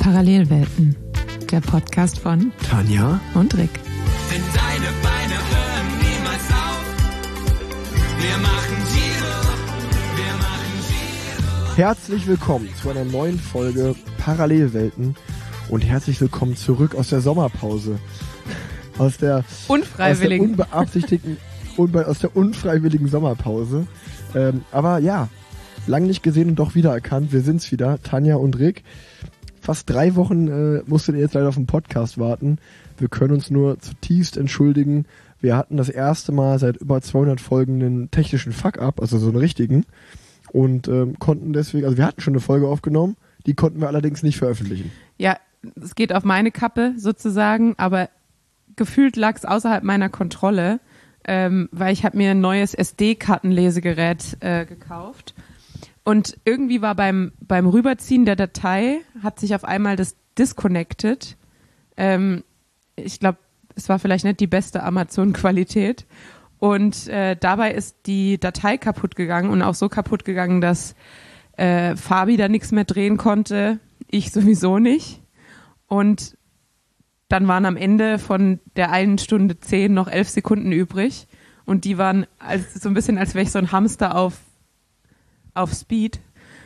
Parallelwelten, der Podcast von Tanja und Rick. Denn deine Beine hören niemals auf. Wir machen Giro. Herzlich willkommen zu einer neuen Folge Parallelwelten und herzlich willkommen zurück aus der Sommerpause. Aus der unfreiwilligen Sommerpause. Aber ja, lang nicht gesehen und doch wiedererkannt. Wir sind's wieder, Tanja und Rick. Fast 3 Wochen musstet ihr jetzt leider auf den Podcast warten. Wir können uns nur zutiefst entschuldigen. Wir hatten das erste Mal seit über 200 Folgen einen technischen Fuck-up, also so einen richtigen. Und konnten deswegen, also wir hatten schon eine Folge aufgenommen, die konnten wir allerdings nicht veröffentlichen. Ja, es geht auf meine Kappe sozusagen, aber gefühlt lag es außerhalb meiner Kontrolle, weil ich habe mir ein neues SD-Kartenlesegerät gekauft. Und irgendwie war beim Rüberziehen der Datei, hat sich auf einmal das disconnected. Ich glaube, es war vielleicht nicht die beste Amazon-Qualität. Und dabei ist die Datei kaputt gegangen und auch so kaputt gegangen, dass Fabi da nichts mehr drehen konnte, ich sowieso nicht. Und dann waren am Ende von der 1 Stunde 10 noch 11 Sekunden übrig. Und die waren so ein bisschen, als wäre ich so ein Hamster auf Speed.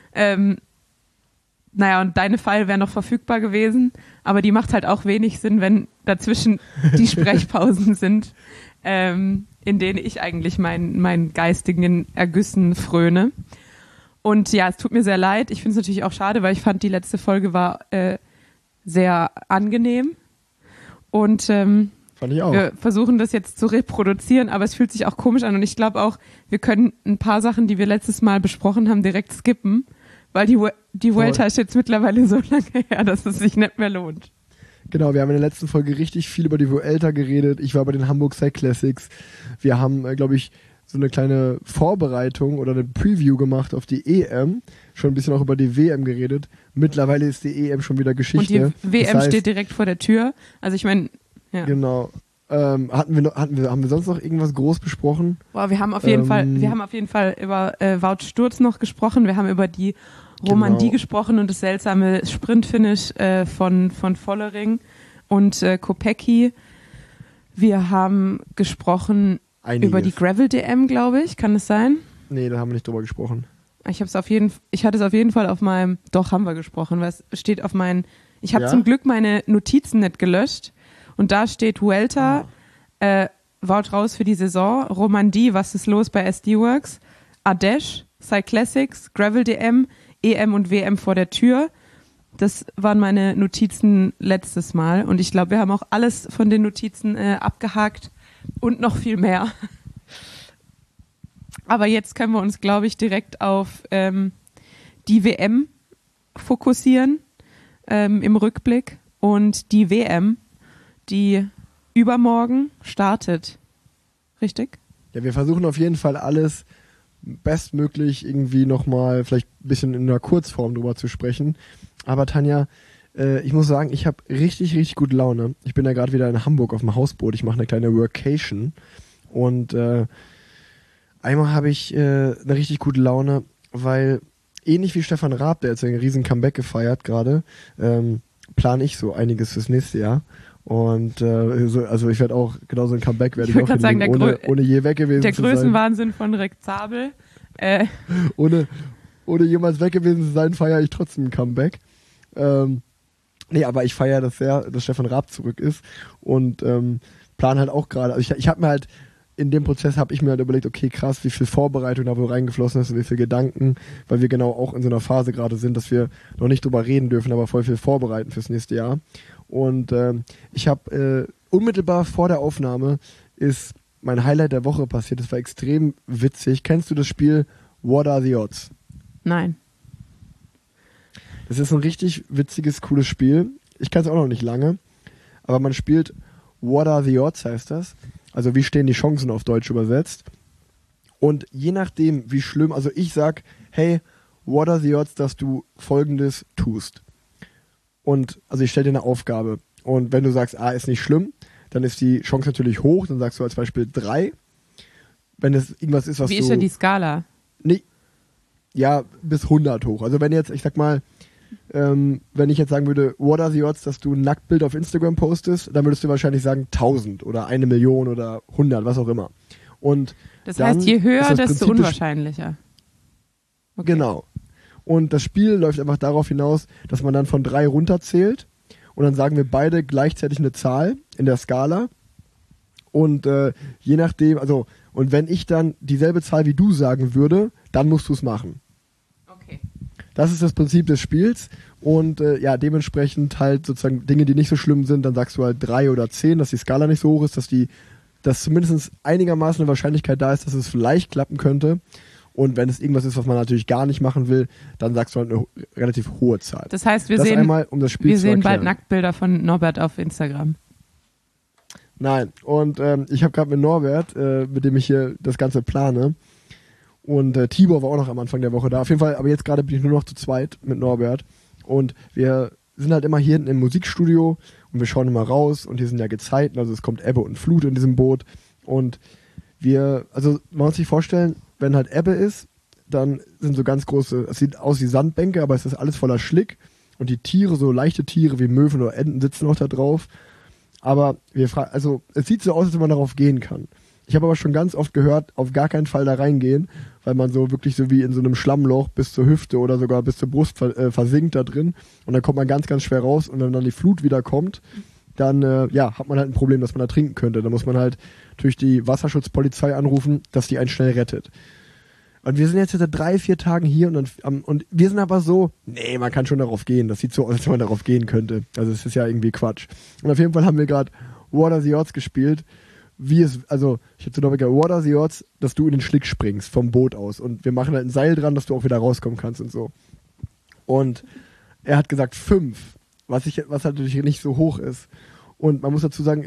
Naja, und deine File wäre noch verfügbar gewesen, aber die macht halt auch wenig Sinn, wenn dazwischen die Sprechpausen sind, in denen ich eigentlich meinen geistigen Ergüssen fröne. Und ja, es tut mir sehr leid. Ich finde es natürlich auch schade, weil ich fand, die letzte Folge war sehr angenehm. Und fand ich auch. Wir versuchen das jetzt zu reproduzieren, aber es fühlt sich auch komisch an. Und ich glaube auch, wir können ein paar Sachen, die wir letztes Mal besprochen haben, direkt skippen, weil die Vuelta ist jetzt mittlerweile so lange her, dass es sich nicht mehr lohnt. Genau, wir haben in der letzten Folge richtig viel über die Vuelta geredet. Ich war bei den Hamburg Cyclassics. Wir haben, glaube ich, so eine kleine Vorbereitung oder eine Preview gemacht auf die EM. Schon ein bisschen auch über die WM geredet. Mittlerweile ist die EM schon wieder Geschichte. Und die WM steht direkt vor der Tür. Also ich meine, ja. Genau. Haben wir sonst noch irgendwas groß besprochen? Boah, wir haben auf jeden Fall über Wout Sturz noch gesprochen. Wir haben über die Romandie gesprochen und das seltsame Sprintfinish von Vollering und Kopecky. Wir haben gesprochen über die Gravel-DM, glaube ich. Kann das sein? Nee, da haben wir nicht drüber gesprochen. Ich hatte es auf jeden Fall auf meinem, doch, haben wir gesprochen, weil es steht auf meinen, ich habe zum Glück meine Notizen nicht gelöscht und da steht Vuelta, Wout raus für die Saison, Romandie, was ist los bei SD Works, Ardèche, Cyclassics, Gravel-DM, EM und WM vor der Tür. Das waren meine Notizen letztes Mal und ich glaube, wir haben auch alles von den Notizen abgehakt und noch viel mehr. Aber jetzt können wir uns, glaube ich, direkt auf die WM fokussieren im Rückblick und die WM, die übermorgen startet. Richtig? Ja, wir versuchen auf jeden Fall alles bestmöglich irgendwie nochmal vielleicht ein bisschen in einer Kurzform drüber zu sprechen. Aber Tanja, ich muss sagen, ich habe richtig, richtig gute Laune. Ich bin ja gerade wieder in Hamburg auf dem Hausboot. Ich mache eine kleine Workation. Und einmal habe ich eine richtig gute Laune, weil ähnlich wie Stefan Raab, der jetzt einen riesen Comeback gefeiert gerade, plane ich so einiges fürs nächste Jahr. Und also ich werde auch genauso ein Comeback werde ich auch hinlegen, ohne je weg gewesen zu sein. Der Größenwahnsinn von Rick Zabel. Ohne jemals weg gewesen zu sein, feiere ich trotzdem ein Comeback. Nee, aber ich feiere das sehr, dass Stefan Raab zurück ist und plane halt auch gerade, also ich habe mir halt in dem Prozess habe ich mir halt überlegt, okay, krass, wie viel Vorbereitung da wohl reingeflossen ist und wie viel Gedanken, weil wir genau auch in so einer Phase gerade sind, dass wir noch nicht drüber reden dürfen, aber voll viel vorbereiten fürs nächste Jahr. Und ich habe unmittelbar vor der Aufnahme ist mein Highlight der Woche passiert. Das war extrem witzig. Kennst du das Spiel What Are the Odds? Nein. Das ist ein richtig witziges, cooles Spiel. Ich kann es auch noch nicht lange, aber man spielt What Are the Odds, heißt das. Also wie stehen die Chancen auf Deutsch übersetzt. Und je nachdem, wie schlimm, also ich sag, hey, what are the odds, dass du Folgendes tust? Und also ich stelle dir eine Aufgabe. Und wenn du sagst, ist nicht schlimm, dann ist die Chance natürlich hoch. Dann sagst du als Beispiel 3. Wenn es irgendwas ist, was Wie ist denn die Skala? Nee, ja, bis 100 hoch. Also wenn jetzt, ich sag mal, wenn ich jetzt sagen würde, what are the odds, dass du ein Nacktbild auf Instagram postest, dann würdest du wahrscheinlich sagen 1000 oder 1 Million oder 100, was auch immer. Und das dann heißt, je höher, ist das desto Prinzip des unwahrscheinlicher. Okay. Genau. Und das Spiel läuft einfach darauf hinaus, dass man dann von 3 runterzählt und dann sagen wir beide gleichzeitig eine Zahl in der Skala und je nachdem, also und wenn ich dann dieselbe Zahl wie du sagen würde, dann musst du es machen. Okay. Das ist das Prinzip des Spiels und ja, dementsprechend halt sozusagen Dinge, die nicht so schlimm sind, dann sagst du halt 3 oder 10, dass die Skala nicht so hoch ist, dass zumindest einigermaßen eine Wahrscheinlichkeit da ist, dass es vielleicht klappen könnte. Und wenn es irgendwas ist, was man natürlich gar nicht machen will, dann sagst du halt eine relativ hohe Zahl. Das heißt, wir das sehen, einmal, um das Spiel wir zu sehen bald erklären. Nacktbilder von Norbert auf Instagram. Nein, und ich habe gerade mit Norbert, mit dem ich hier das Ganze plane, und Tibor war auch noch am Anfang der Woche da. Auf jeden Fall, aber jetzt gerade bin ich nur noch zu zweit mit Norbert. Und wir sind halt immer hier hinten im Musikstudio und wir schauen immer raus und hier sind ja Gezeiten, also es kommt Ebbe und Flut in diesem Boot. Und also man muss sich vorstellen, wenn halt Ebbe ist, dann sind so ganz große, es sieht aus wie Sandbänke, aber es ist alles voller Schlick und die Tiere, so leichte Tiere wie Möwen oder Enten sitzen auch da drauf. Aber also es sieht so aus, als wenn man darauf gehen kann. Ich habe aber schon ganz oft gehört, auf gar keinen Fall da reingehen, weil man so wirklich so wie in so einem Schlammloch bis zur Hüfte oder sogar bis zur Brust versinkt da drin und dann kommt man ganz, ganz schwer raus und wenn dann die Flut wieder kommt, dann hat man halt ein Problem, dass man da trinken könnte. Da muss man halt durch die Wasserschutzpolizei anrufen, dass die einen schnell rettet. Und wir sind jetzt seit 3-4 Tagen hier und wir sind aber so, nee, man kann schon darauf gehen. Das sieht so aus, als wenn man darauf gehen könnte. Also es ist ja irgendwie Quatsch. Und auf jeden Fall haben wir gerade What Are the Odds gespielt. Ich habe zu Norbert gesagt, what are the odds, dass du in den Schlick springst vom Boot aus und wir machen halt ein Seil dran, dass du auch wieder rauskommen kannst und so. Und er hat gesagt 5, was natürlich nicht so hoch ist. Und man muss dazu sagen,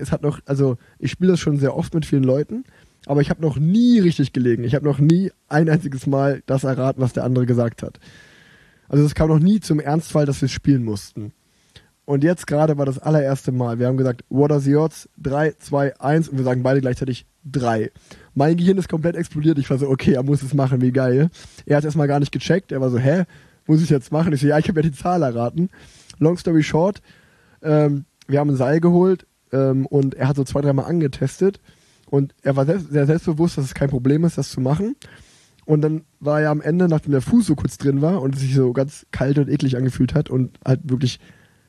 ich spiele das schon sehr oft mit vielen Leuten, aber ich habe noch nie richtig gelegen. Ich habe noch nie ein einziges Mal das erraten, was der andere gesagt hat. Also es kam noch nie zum Ernstfall, dass wir spielen mussten. Und jetzt gerade war das allererste Mal. Wir haben gesagt, what are the odds? 3, 2, 1 und wir sagen beide gleichzeitig 3. Mein Gehirn ist komplett explodiert. Ich war so, okay, er muss es machen, wie geil. Er hat es erstmal gar nicht gecheckt. Er war so, muss ich jetzt machen? Ich so, ja, ich habe ja die Zahl erraten. Long story short, wir haben ein Seil geholt und er hat so 2-3 Mal angetestet und er war sehr selbstbewusst, dass es kein Problem ist, das zu machen. Und dann war er am Ende, nachdem der Fuß so kurz drin war und es sich so ganz kalt und eklig angefühlt hat und halt wirklich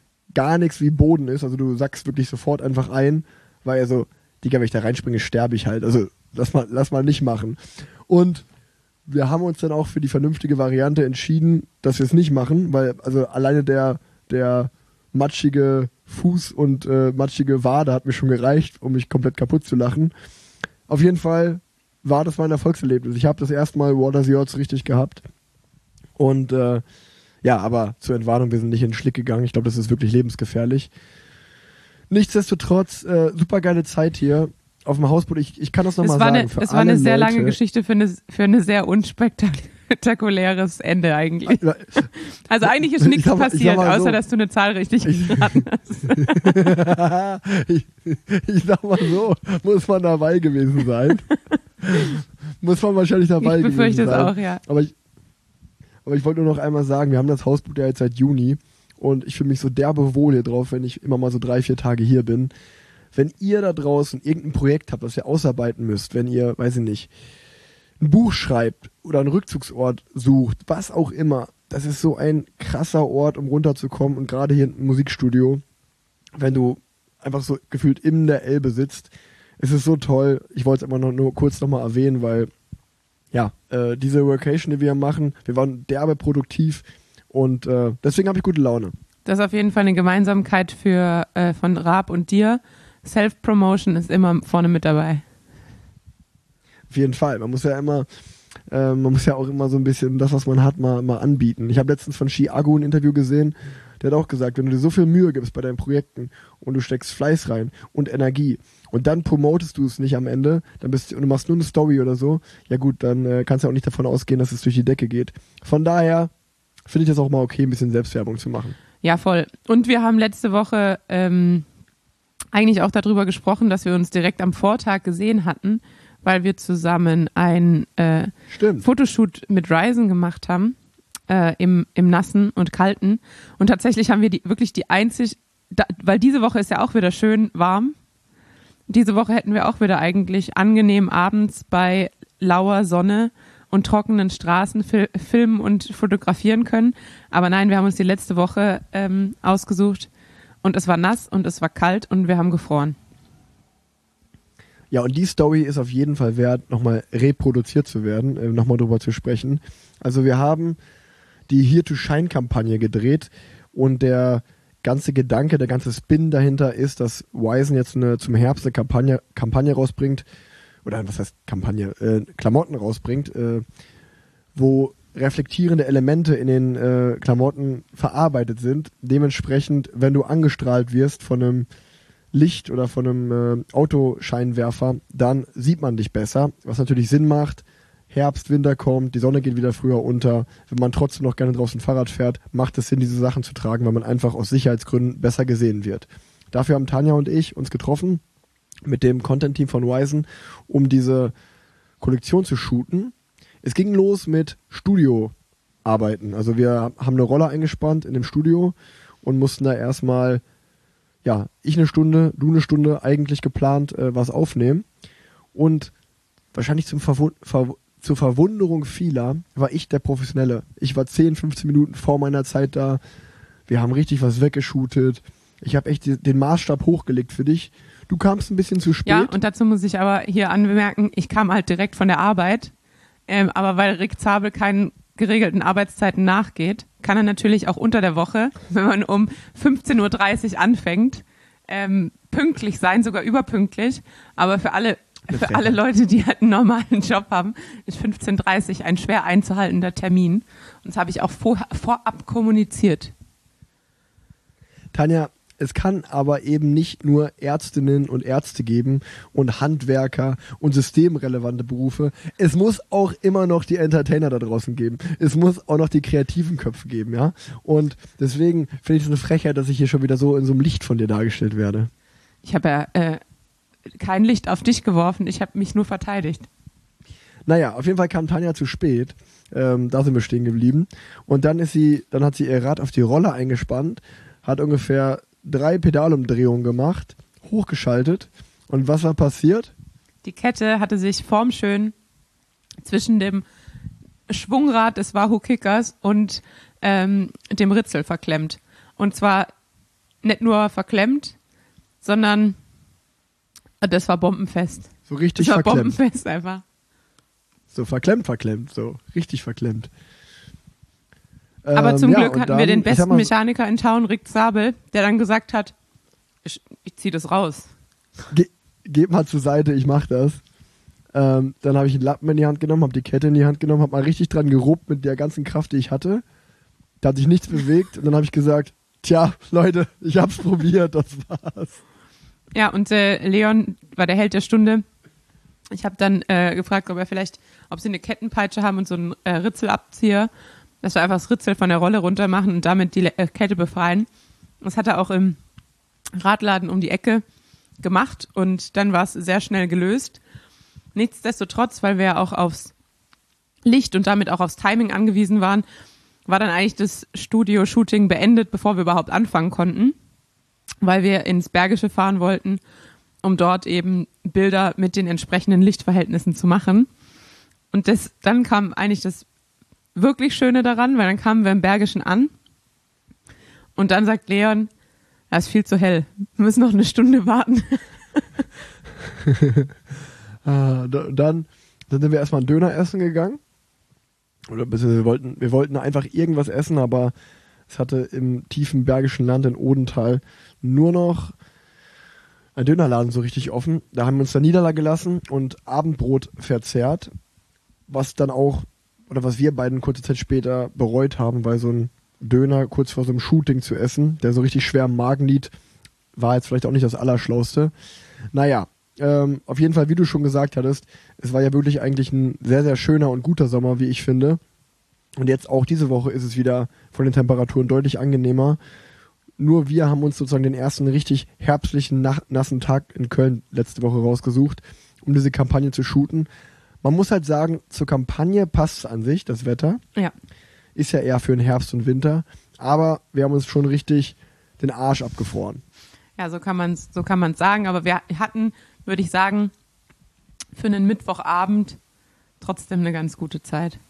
gar nichts wie Boden ist, also du sackst wirklich sofort einfach ein, weil er so, Digga, wenn ich da reinspringe, sterbe ich halt, also lass mal nicht machen. Und wir haben uns dann auch für die vernünftige Variante entschieden, dass wir es nicht machen, weil also alleine der matschige Fuß und matschige Wade hat mir schon gereicht, um mich komplett kaputt zu lachen. Auf jeden Fall war das mein Erfolgserlebnis. Ich habe das erste Mal What Are the Odds richtig gehabt und aber zur Entwarnung, wir sind nicht in den Schlick gegangen. Ich glaube, das ist wirklich lebensgefährlich. Nichtsdestotrotz, super geile Zeit hier auf dem Hausboot. Ich kann das nochmal sagen. Es war eine sehr lange Geschichte für eine sehr unspektakuläres Ende eigentlich. Also eigentlich ist nichts passiert, außer dass du eine Zahl richtig geraten hast. Ich sag mal so, muss man dabei gewesen sein. Muss man wahrscheinlich dabei gewesen sein. Ich befürchte es auch, ja. Aber ich wollte nur noch einmal sagen, wir haben das Hausboot ja jetzt seit Juni und ich fühle mich so derbe wohl hier drauf, wenn ich immer mal so 3-4 Tage hier bin. Wenn ihr da draußen irgendein Projekt habt, das ihr ausarbeiten müsst, wenn ihr, weiß ich nicht, ein Buch schreibt oder einen Rückzugsort sucht, was auch immer, das ist so ein krasser Ort, um runterzukommen und gerade hier im Musikstudio, wenn du einfach so gefühlt in der Elbe sitzt, es ist so toll. Ich wollte es immer nur kurz nochmal erwähnen, weil diese Workation, die wir machen, wir waren derbe produktiv und deswegen habe ich gute Laune. Das ist auf jeden Fall eine Gemeinsamkeit von Raab und dir. Self-Promotion ist immer vorne mit dabei. Auf jeden Fall. Man muss ja auch immer so ein bisschen das, was man hat, mal anbieten. Ich habe letztens von Chiago ein Interview gesehen, der hat auch gesagt, wenn du dir so viel Mühe gibst bei deinen Projekten und du steckst Fleiß rein und Energie und dann promotest du es nicht am Ende, und du machst nur eine Story oder so, ja gut, dann kannst du auch nicht davon ausgehen, dass es durch die Decke geht. Von daher finde ich das auch mal okay, ein bisschen Selbstwerbung zu machen. Ja, voll. Und wir haben letzte Woche eigentlich auch darüber gesprochen, dass wir uns direkt am Vortag gesehen hatten, weil wir zusammen ein Fotoshoot mit Ryzen gemacht haben. im Nassen und Kalten. Und tatsächlich haben wir weil diese Woche ist ja auch wieder schön warm. Diese Woche hätten wir auch wieder eigentlich angenehm abends bei lauer Sonne und trockenen Straßen filmen und fotografieren können. Aber nein, wir haben uns die letzte Woche ausgesucht und es war nass und es war kalt und wir haben gefroren. Ja, und die Story ist auf jeden Fall wert, nochmal reproduziert zu werden, nochmal drüber zu sprechen. Also wir haben die Here to Shine-Kampagne gedreht und der ganze Gedanke, der ganze Spin dahinter ist, dass Wizen jetzt zum Herbst eine Kampagne rausbringt, oder was heißt Kampagne, Klamotten rausbringt, wo reflektierende Elemente in den Klamotten verarbeitet sind. Dementsprechend, wenn du angestrahlt wirst von einem Licht oder von einem Autoscheinwerfer, dann sieht man dich besser, was natürlich Sinn macht. Herbst, Winter kommt, die Sonne geht wieder früher unter. Wenn man trotzdem noch gerne draußen Fahrrad fährt, macht es Sinn, diese Sachen zu tragen, weil man einfach aus Sicherheitsgründen besser gesehen wird. Dafür haben Tanja und ich uns getroffen mit dem Content-Team von Wizen, um diese Kollektion zu shooten. Es ging los mit Studioarbeiten. Also wir haben eine Rolle eingespannt in dem Studio und mussten da erstmal, ich eine Stunde, du eine Stunde eigentlich geplant was aufnehmen. Und wahrscheinlich zur Verwunderung vieler war ich der Professionelle. Ich war 10, 15 Minuten vor meiner Zeit da. Wir haben richtig was weggeshootet. Ich habe echt den Maßstab hochgelegt für dich. Du kamst ein bisschen zu spät. Ja, und dazu muss ich aber hier anmerken, ich kam halt direkt von der Arbeit. Aber weil Rick Zabel keinen geregelten Arbeitszeiten nachgeht, kann er natürlich auch unter der Woche, wenn man um 15.30 Uhr anfängt, pünktlich sein, sogar überpünktlich. Aber für alle Leute, die halt einen normalen Job haben, ist 15.30 Uhr ein schwer einzuhaltender Termin. Und das habe ich auch vorab kommuniziert. Tanja, es kann aber eben nicht nur Ärztinnen und Ärzte geben und Handwerker und systemrelevante Berufe. Es muss auch immer noch die Entertainer da draußen geben. Es muss auch noch die kreativen Köpfe geben, ja. Und deswegen finde ich es eine Frechheit, dass ich hier schon wieder so in so einem Licht von dir dargestellt werde. Ich habe ja kein Licht auf dich geworfen, ich habe mich nur verteidigt. Naja, auf jeden Fall kam Tanja zu spät. Da sind wir stehen geblieben. Und dann hat sie ihr Rad auf die Rolle eingespannt, hat ungefähr 3 Pedalumdrehungen gemacht, hochgeschaltet. Und was war passiert? Die Kette hatte sich formschön zwischen dem Schwungrad des Wahoo Kickers und dem Ritzel verklemmt. Und zwar nicht nur verklemmt, sondern das war bombenfest. So richtig das war verklemmt. Bombenfest einfach. So verklemmt, so richtig verklemmt. Aber zum Glück hatten dann, wir den besten Mechaniker in Town, Rick Zabel, der dann gesagt hat, ich zieh das raus. Geht mal zur Seite, ich mach das. Dann habe ich einen Lappen in die Hand genommen, habe die Kette in die Hand genommen, habe mal richtig dran geruppt mit der ganzen Kraft, die ich hatte. Da hat sich nichts bewegt und dann habe ich gesagt, tja, Leute, ich hab's probiert, das war's. Ja, und Leon war der Held der Stunde. Ich habe dann gefragt, ob sie eine Kettenpeitsche haben und so einen Ritzelabzieher, dass wir einfach das Ritzel von der Rolle runter machen und damit die Kette befreien. Das hat er auch im Radladen um die Ecke gemacht und dann war es sehr schnell gelöst. Nichtsdestotrotz, weil wir ja auch aufs Licht und damit auch aufs Timing angewiesen waren, war dann eigentlich das Studio-Shooting beendet, bevor wir überhaupt anfangen konnten, weil wir ins Bergische fahren wollten, um dort eben Bilder mit den entsprechenden Lichtverhältnissen zu machen. Und dann kam eigentlich das wirklich Schöne daran, weil dann kamen wir im Bergischen an und dann sagt Leon, das ist viel zu hell, wir müssen noch eine Stunde warten. Dann sind wir erstmal einen Döner essen gegangen. Oder wir wollten einfach irgendwas essen, aber es hatte im tiefen Bergischen Land in Odenthal nur noch ein Dönerladen so richtig offen. Da haben wir uns dann niedergelassen und Abendbrot verzehrt, was wir beiden kurze Zeit später bereut haben, weil so ein Döner kurz vor so einem Shooting zu essen, der so richtig schwer im Magen liegt, war jetzt vielleicht auch nicht das Allerschlauste. Naja, auf jeden Fall, wie du schon gesagt hattest, es war ja wirklich eigentlich ein sehr, sehr schöner und guter Sommer, wie ich finde. Und jetzt auch diese Woche ist es wieder von den Temperaturen deutlich angenehmer. Nur wir haben uns sozusagen den ersten richtig herbstlichen, nassen Tag in Köln letzte Woche rausgesucht, um diese Kampagne zu shooten. Man muss halt sagen, zur Kampagne passt es an sich, das Wetter. Ja. ist ja eher für den Herbst und Winter. Aber wir haben uns schon richtig den Arsch abgefroren. Ja, so kann man's sagen. Aber wir hatten, würde ich sagen, für einen Mittwochabend trotzdem eine ganz gute Zeit.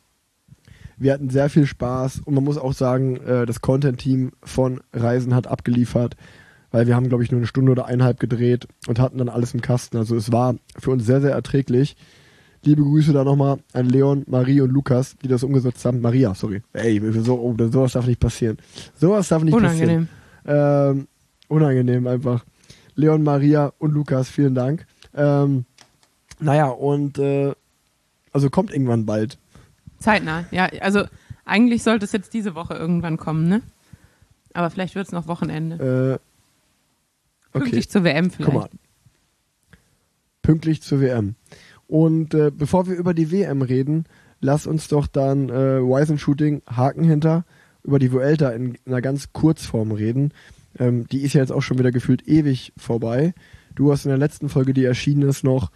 Wir hatten sehr viel Spaß und man muss auch sagen, das Content-Team von Reisen hat abgeliefert, weil wir haben, glaube ich, nur 1 Stunde oder 1,5 gedreht und hatten dann alles im Kasten. Also es war für uns sehr, sehr erträglich. Liebe Grüße da nochmal an Leon, Marie und Lukas, die das umgesetzt haben. Maria, sorry. Ey, sowas darf nicht passieren. Sowas darf nicht Unangenehm. passieren. Unangenehm einfach. Leon, Maria und Lukas, vielen Dank. Naja, und also kommt irgendwann bald. Zeitnah, ja. Also eigentlich sollte es jetzt diese Woche irgendwann kommen, ne? Aber vielleicht wird es noch Wochenende. Okay. Pünktlich zur WM vielleicht. Guck mal. Pünktlich zur WM. Und bevor wir über die WM reden, lass uns doch dann Wisen-Shooting, Haken hinter, über die Vuelta in einer ganz Kurzform reden. Die ist ja jetzt auch schon wieder gefühlt ewig vorbei. Du hast in der letzten Folge, die erschienen ist, noch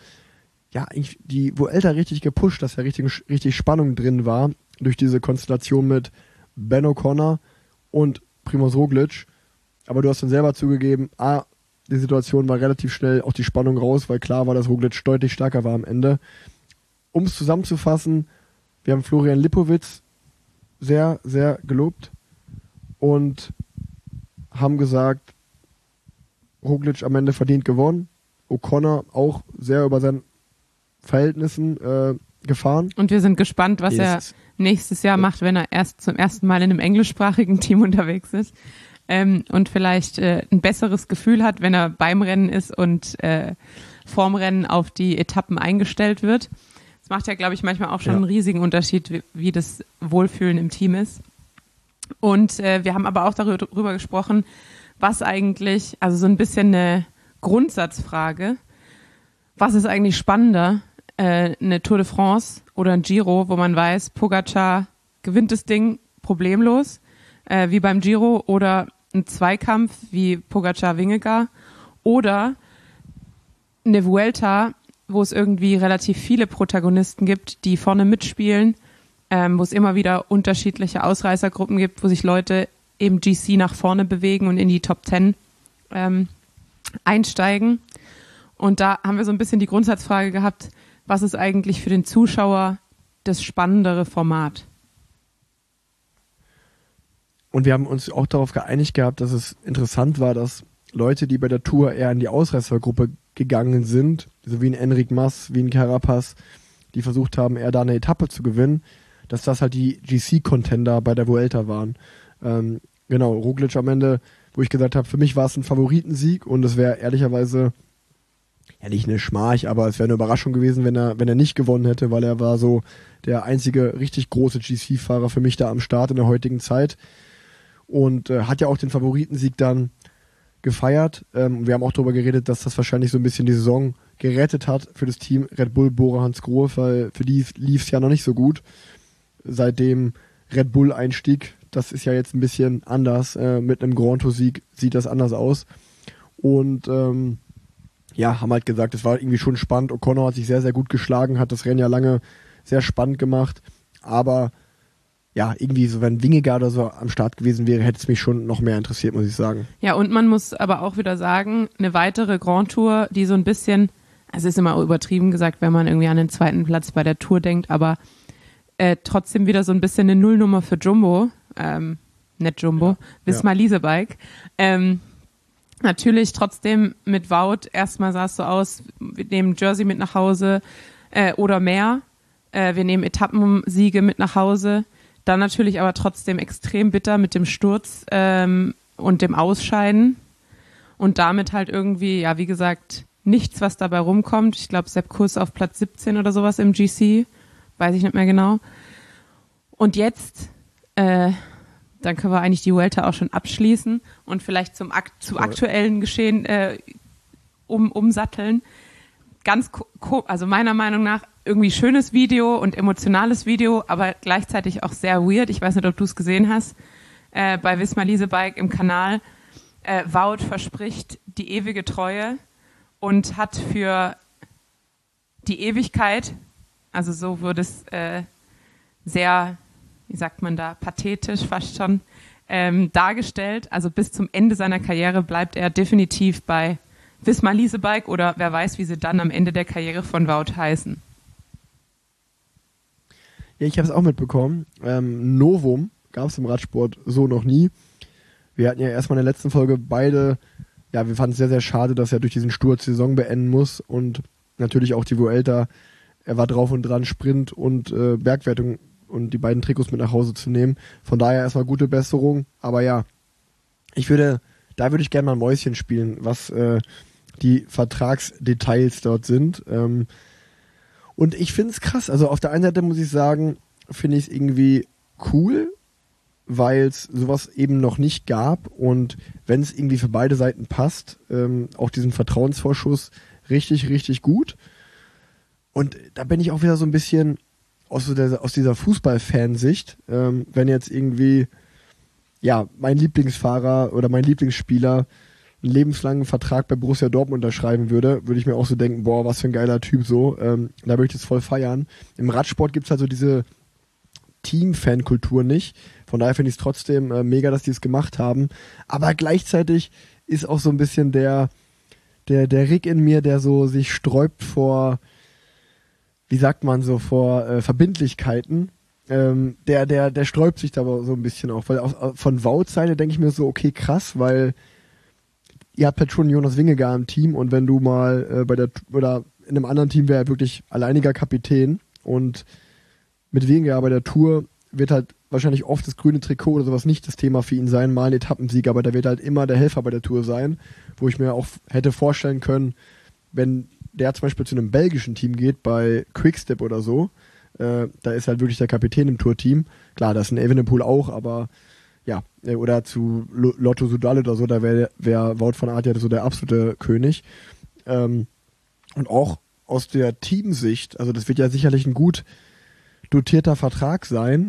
die Vuelta richtig gepusht, dass ja richtig Spannung drin war durch diese Konstellation mit Ben O'Connor und Primož Roglič. Aber du hast dann selber zugegeben, die Situation war relativ schnell auch die Spannung raus, weil klar war, dass Roglič deutlich stärker war am Ende. Um es zusammenzufassen, wir haben Florian Lipowitz sehr, sehr gelobt und haben gesagt, Roglič am Ende verdient gewonnen. O'Connor auch sehr über seinen Verhältnissen gefahren. Und wir sind gespannt, was er nächstes Jahr macht, wenn er zum ersten Mal in einem englischsprachigen Team unterwegs ist. Und vielleicht ein besseres Gefühl hat, wenn er beim Rennen ist und vorm Rennen auf die Etappen eingestellt wird. Das macht ja, glaube ich, manchmal auch schon einen riesigen Unterschied, wie das Wohlfühlen im Team ist. Und wir haben aber auch darüber gesprochen, was eigentlich, also so ein bisschen eine Grundsatzfrage, was ist eigentlich spannender, eine Tour de France oder ein Giro, wo man weiß, Pogačar gewinnt das Ding problemlos, wie beim Giro, oder ein Zweikampf wie Pogačar-Vingegaard, oder eine Vuelta, wo es irgendwie relativ viele Protagonisten gibt, die vorne mitspielen, wo es immer wieder unterschiedliche Ausreißergruppen gibt, wo sich Leute im GC nach vorne bewegen und in die Top 10 einsteigen. Und da haben wir so ein bisschen die Grundsatzfrage gehabt, was ist eigentlich für den Zuschauer das spannendere Format? Und wir haben uns auch darauf geeinigt gehabt, dass es interessant war, dass Leute, die bei der Tour eher in die Ausreißergruppe gegangen sind, so wie ein Enric Mas, wie ein Carapaz, die versucht haben, eher da eine Etappe zu gewinnen, dass das halt die GC-Contender bei der Vuelta waren. Genau, Roglič am Ende, wo ich gesagt habe, für mich war es ein Favoritensieg und es wäre ehrlicherweise, ja nicht eine Schmach, aber es wäre eine Überraschung gewesen, wenn er nicht gewonnen hätte, weil er war so der einzige richtig große GC-Fahrer für mich da am Start in der heutigen Zeit und hat ja auch den Favoritensieg dann gefeiert. Wir haben auch darüber geredet, dass das wahrscheinlich so ein bisschen die Saison gerettet hat für das Team Red Bull Bora Hansgrohe, weil für die lief es ja noch nicht so gut. Seit dem Red Bull Einstieg, das ist ja jetzt ein bisschen anders. Mit einem Grand Tour Sieg sieht das anders aus. Und haben halt gesagt, es war irgendwie schon spannend. O'Connor hat sich sehr, sehr gut geschlagen, hat das Rennen ja lange sehr spannend gemacht. Aber ja, irgendwie so, wenn Vingegaard oder so am Start gewesen wäre, hätte es mich schon noch mehr interessiert, muss ich sagen. Ja, und man muss aber auch wieder sagen, eine weitere Grand Tour, die so ein bisschen, also ist immer übertrieben gesagt, wenn man irgendwie an den 2. Platz bei der Tour denkt, aber trotzdem wieder so ein bisschen eine Nullnummer für Jumbo, nicht Jumbo, Visma Leasebike. Natürlich trotzdem mit Wout, erstmal sah es so aus, wir nehmen Jersey mit nach Hause oder mehr, wir nehmen Etappensiege mit nach Hause, dann natürlich aber trotzdem extrem bitter mit dem Sturz und dem Ausscheiden und damit halt irgendwie, ja wie gesagt, nichts, was dabei rumkommt. Ich glaube, Sepp Kuss auf Platz 17 oder sowas im GC, weiß ich nicht mehr genau. Und jetzt, dann können wir eigentlich die Vuelta auch schon abschließen und vielleicht zum aktuellen Geschehen umsatteln. Also meiner Meinung nach irgendwie schönes Video und emotionales Video, aber gleichzeitig auch sehr weird. Ich weiß nicht, ob du es gesehen hast, bei Visma Leasebike im Kanal. Wout verspricht die ewige Treue und hat für die Ewigkeit, also so wurde es sehr wie sagt man da, pathetisch fast schon dargestellt. Also bis zum Ende seiner Karriere bleibt er definitiv bei Wismar Leasebike oder wer weiß, wie sie dann am Ende der Karriere von Wout heißen. Ja, ich habe es auch mitbekommen. Novum gab es im Radsport so noch nie. Wir hatten ja erstmal in der letzten Folge beide, ja, wir fanden es sehr, sehr schade, dass er durch diesen Sturz die Saison beenden muss und natürlich auch die Vuelta, er war drauf und dran, Sprint und Bergwertung und die beiden Trikots mit nach Hause zu nehmen. Von daher erstmal gute Besserung. Aber ja, da würde ich gerne mal ein Mäuschen spielen, was die Vertragsdetails dort sind. Und ich finde es krass. Also auf der einen Seite muss ich sagen, finde ich es irgendwie cool, weil es sowas eben noch nicht gab. Und wenn es irgendwie für beide Seiten passt, auch diesen Vertrauensvorschuss richtig, richtig gut. Und da bin ich auch wieder so ein bisschen aus dieser Fußballfansicht, wenn jetzt irgendwie ja mein Lieblingsfahrer oder mein Lieblingsspieler einen lebenslangen Vertrag bei Borussia Dortmund unterschreiben würde ich mir auch so denken, boah, was für ein geiler Typ so. Da würde ich das voll feiern. Im Radsport gibt es halt so diese Team-Fan-Kultur nicht. Von daher finde ich es trotzdem mega, dass die es gemacht haben. Aber gleichzeitig ist auch so ein bisschen der Rick in mir, der so sich sträubt vor, wie sagt man so, vor Verbindlichkeiten. Der sträubt sich da aber so ein bisschen auch. Weil von Wout-Seite denke ich mir so, okay, krass, weil ihr habt halt schon Jonas Vingegaard im Team und wenn du mal oder in einem anderen Team wäre er wirklich alleiniger Kapitän und mit Vingegaard bei der Tour wird halt wahrscheinlich oft das grüne Trikot oder sowas nicht das Thema für ihn sein, mal ein Etappensieg, aber der wird halt immer der Helfer bei der Tour sein, wo ich mir auch hätte vorstellen können, wenn der zum Beispiel zu einem belgischen Team geht, bei Quickstep oder so, da ist halt wirklich der Kapitän im Tourteam. Klar, das ist ein Evenepoel auch, aber ja, oder zu Lotto Soudal oder so, da wäre Wout van Aert ja so der absolute König. Und auch aus der Teamsicht, also das wird ja sicherlich ein gut dotierter Vertrag sein.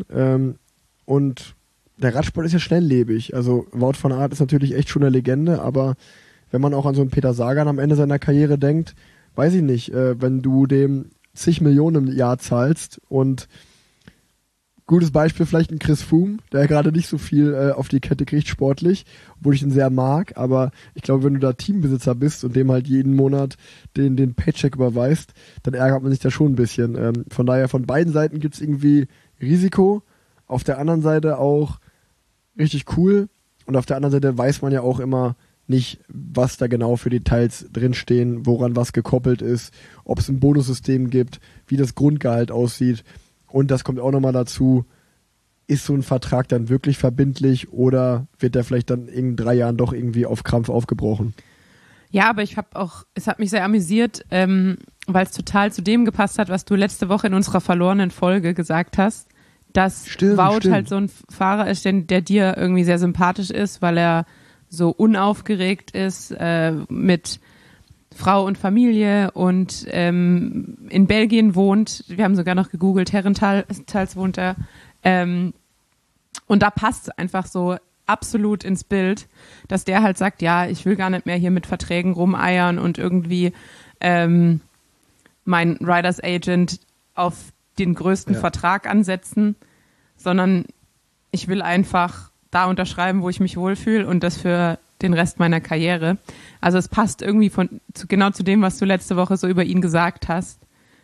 Und der Radsport ist ja schnelllebig. Also Wout van Aert ist natürlich echt schon eine Legende, aber wenn man auch an so einen Peter Sagan am Ende seiner Karriere denkt, weiß ich nicht, wenn du dem zig Millionen im Jahr zahlst und gutes Beispiel vielleicht ein Chris Froome, der gerade nicht so viel auf die Kette kriegt sportlich, obwohl ich ihn sehr mag, aber ich glaube, wenn du da Teambesitzer bist und dem halt jeden Monat den Paycheck überweist, dann ärgert man sich da schon ein bisschen. Von daher, von beiden Seiten gibt es irgendwie Risiko, auf der anderen Seite auch richtig cool und auf der anderen Seite weiß man ja auch immer nicht, was da genau für Details drinstehen, woran was gekoppelt ist, ob es ein Bonussystem gibt, wie das Grundgehalt aussieht. Und das kommt auch nochmal dazu, ist so ein Vertrag dann wirklich verbindlich oder wird der vielleicht dann in 3 Jahren doch irgendwie auf Krampf aufgebrochen? Ja, aber es hat mich sehr amüsiert, weil es total zu dem gepasst hat, was du letzte Woche in unserer verlorenen Folge gesagt hast, dass Wout halt so ein Fahrer ist, der dir irgendwie sehr sympathisch ist, weil er so unaufgeregt ist mit Frau und Familie und in Belgien wohnt. Wir haben sogar noch gegoogelt, Herentals wohnt er. Und da passt es einfach so absolut ins Bild, dass der halt sagt, ja, ich will gar nicht mehr hier mit Verträgen rumeiern und irgendwie mein Riders Agent auf den größten Vertrag ansetzen, sondern ich will einfach da unterschreiben, wo ich mich wohlfühle und das für den Rest meiner Karriere. Also es passt irgendwie genau zu dem, was du letzte Woche so über ihn gesagt hast.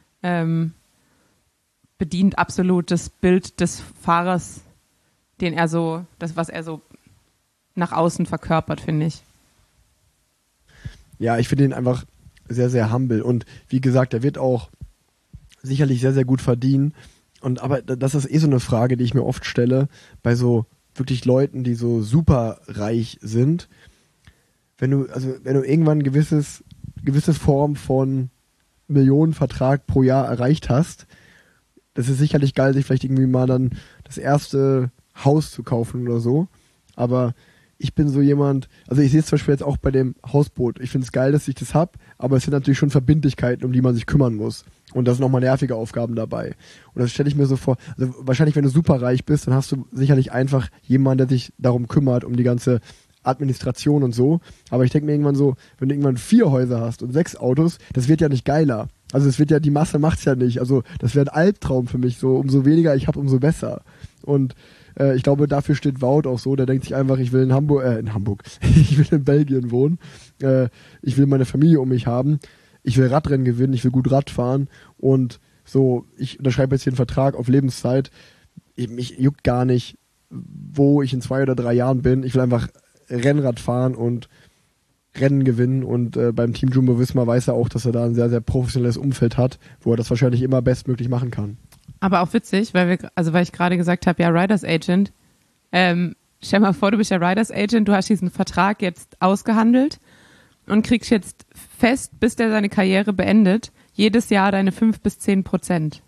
Bedient absolut das Bild des Fahrers, was er so nach außen verkörpert, finde ich. Ja, ich finde ihn einfach sehr, sehr humble und wie gesagt, er wird auch sicherlich sehr, sehr gut verdienen. Aber das ist so eine Frage, die ich mir oft stelle, bei so wirklich Leuten, die so super reich sind. Wenn du irgendwann eine gewisse Form von Millionenvertrag pro Jahr erreicht hast, das ist sicherlich geil, sich vielleicht irgendwie mal dann das erste Haus zu kaufen oder so. Aber ich bin so jemand, also ich sehe es zum Beispiel jetzt auch bei dem Hausboot. Ich finde es geil, dass ich das habe, aber es sind natürlich schon Verbindlichkeiten, um die man sich kümmern muss. Und da sind nochmal nervige Aufgaben dabei. Und das stelle ich mir so vor, also wahrscheinlich, wenn du super reich bist, dann hast du sicherlich einfach jemanden, der sich darum kümmert, um die ganze Administration und so. Aber ich denke mir irgendwann so, wenn du irgendwann 4 Häuser hast und 6 Autos, das wird ja nicht geiler. Also es wird ja, die Masse macht's ja nicht. Also das wäre ein Albtraum für mich. So, umso weniger ich habe, umso besser. Und ich glaube, dafür steht Wout auch so. Der denkt sich einfach, ich will in Hamburg, ich will in Belgien wohnen. Ich will meine Familie um mich haben. Ich will Radrennen gewinnen, ich will gut Rad fahren. Und so, ich unterschreibe jetzt hier einen Vertrag auf Lebenszeit. Mich juckt gar nicht, wo ich in 2 oder 3 Jahren bin. Ich will einfach Rennrad fahren und Rennen gewinnen. Und beim Team Jumbo-Visma weiß er auch, dass er da ein sehr, sehr professionelles Umfeld hat, wo er das wahrscheinlich immer bestmöglich machen kann. Aber auch witzig, weil ich gerade gesagt habe, ja, Riders Agent. Stell mal vor, du bist ja Riders Agent, du hast diesen Vertrag jetzt ausgehandelt und kriegst jetzt fest, bis der seine Karriere beendet, jedes Jahr deine 5-10%.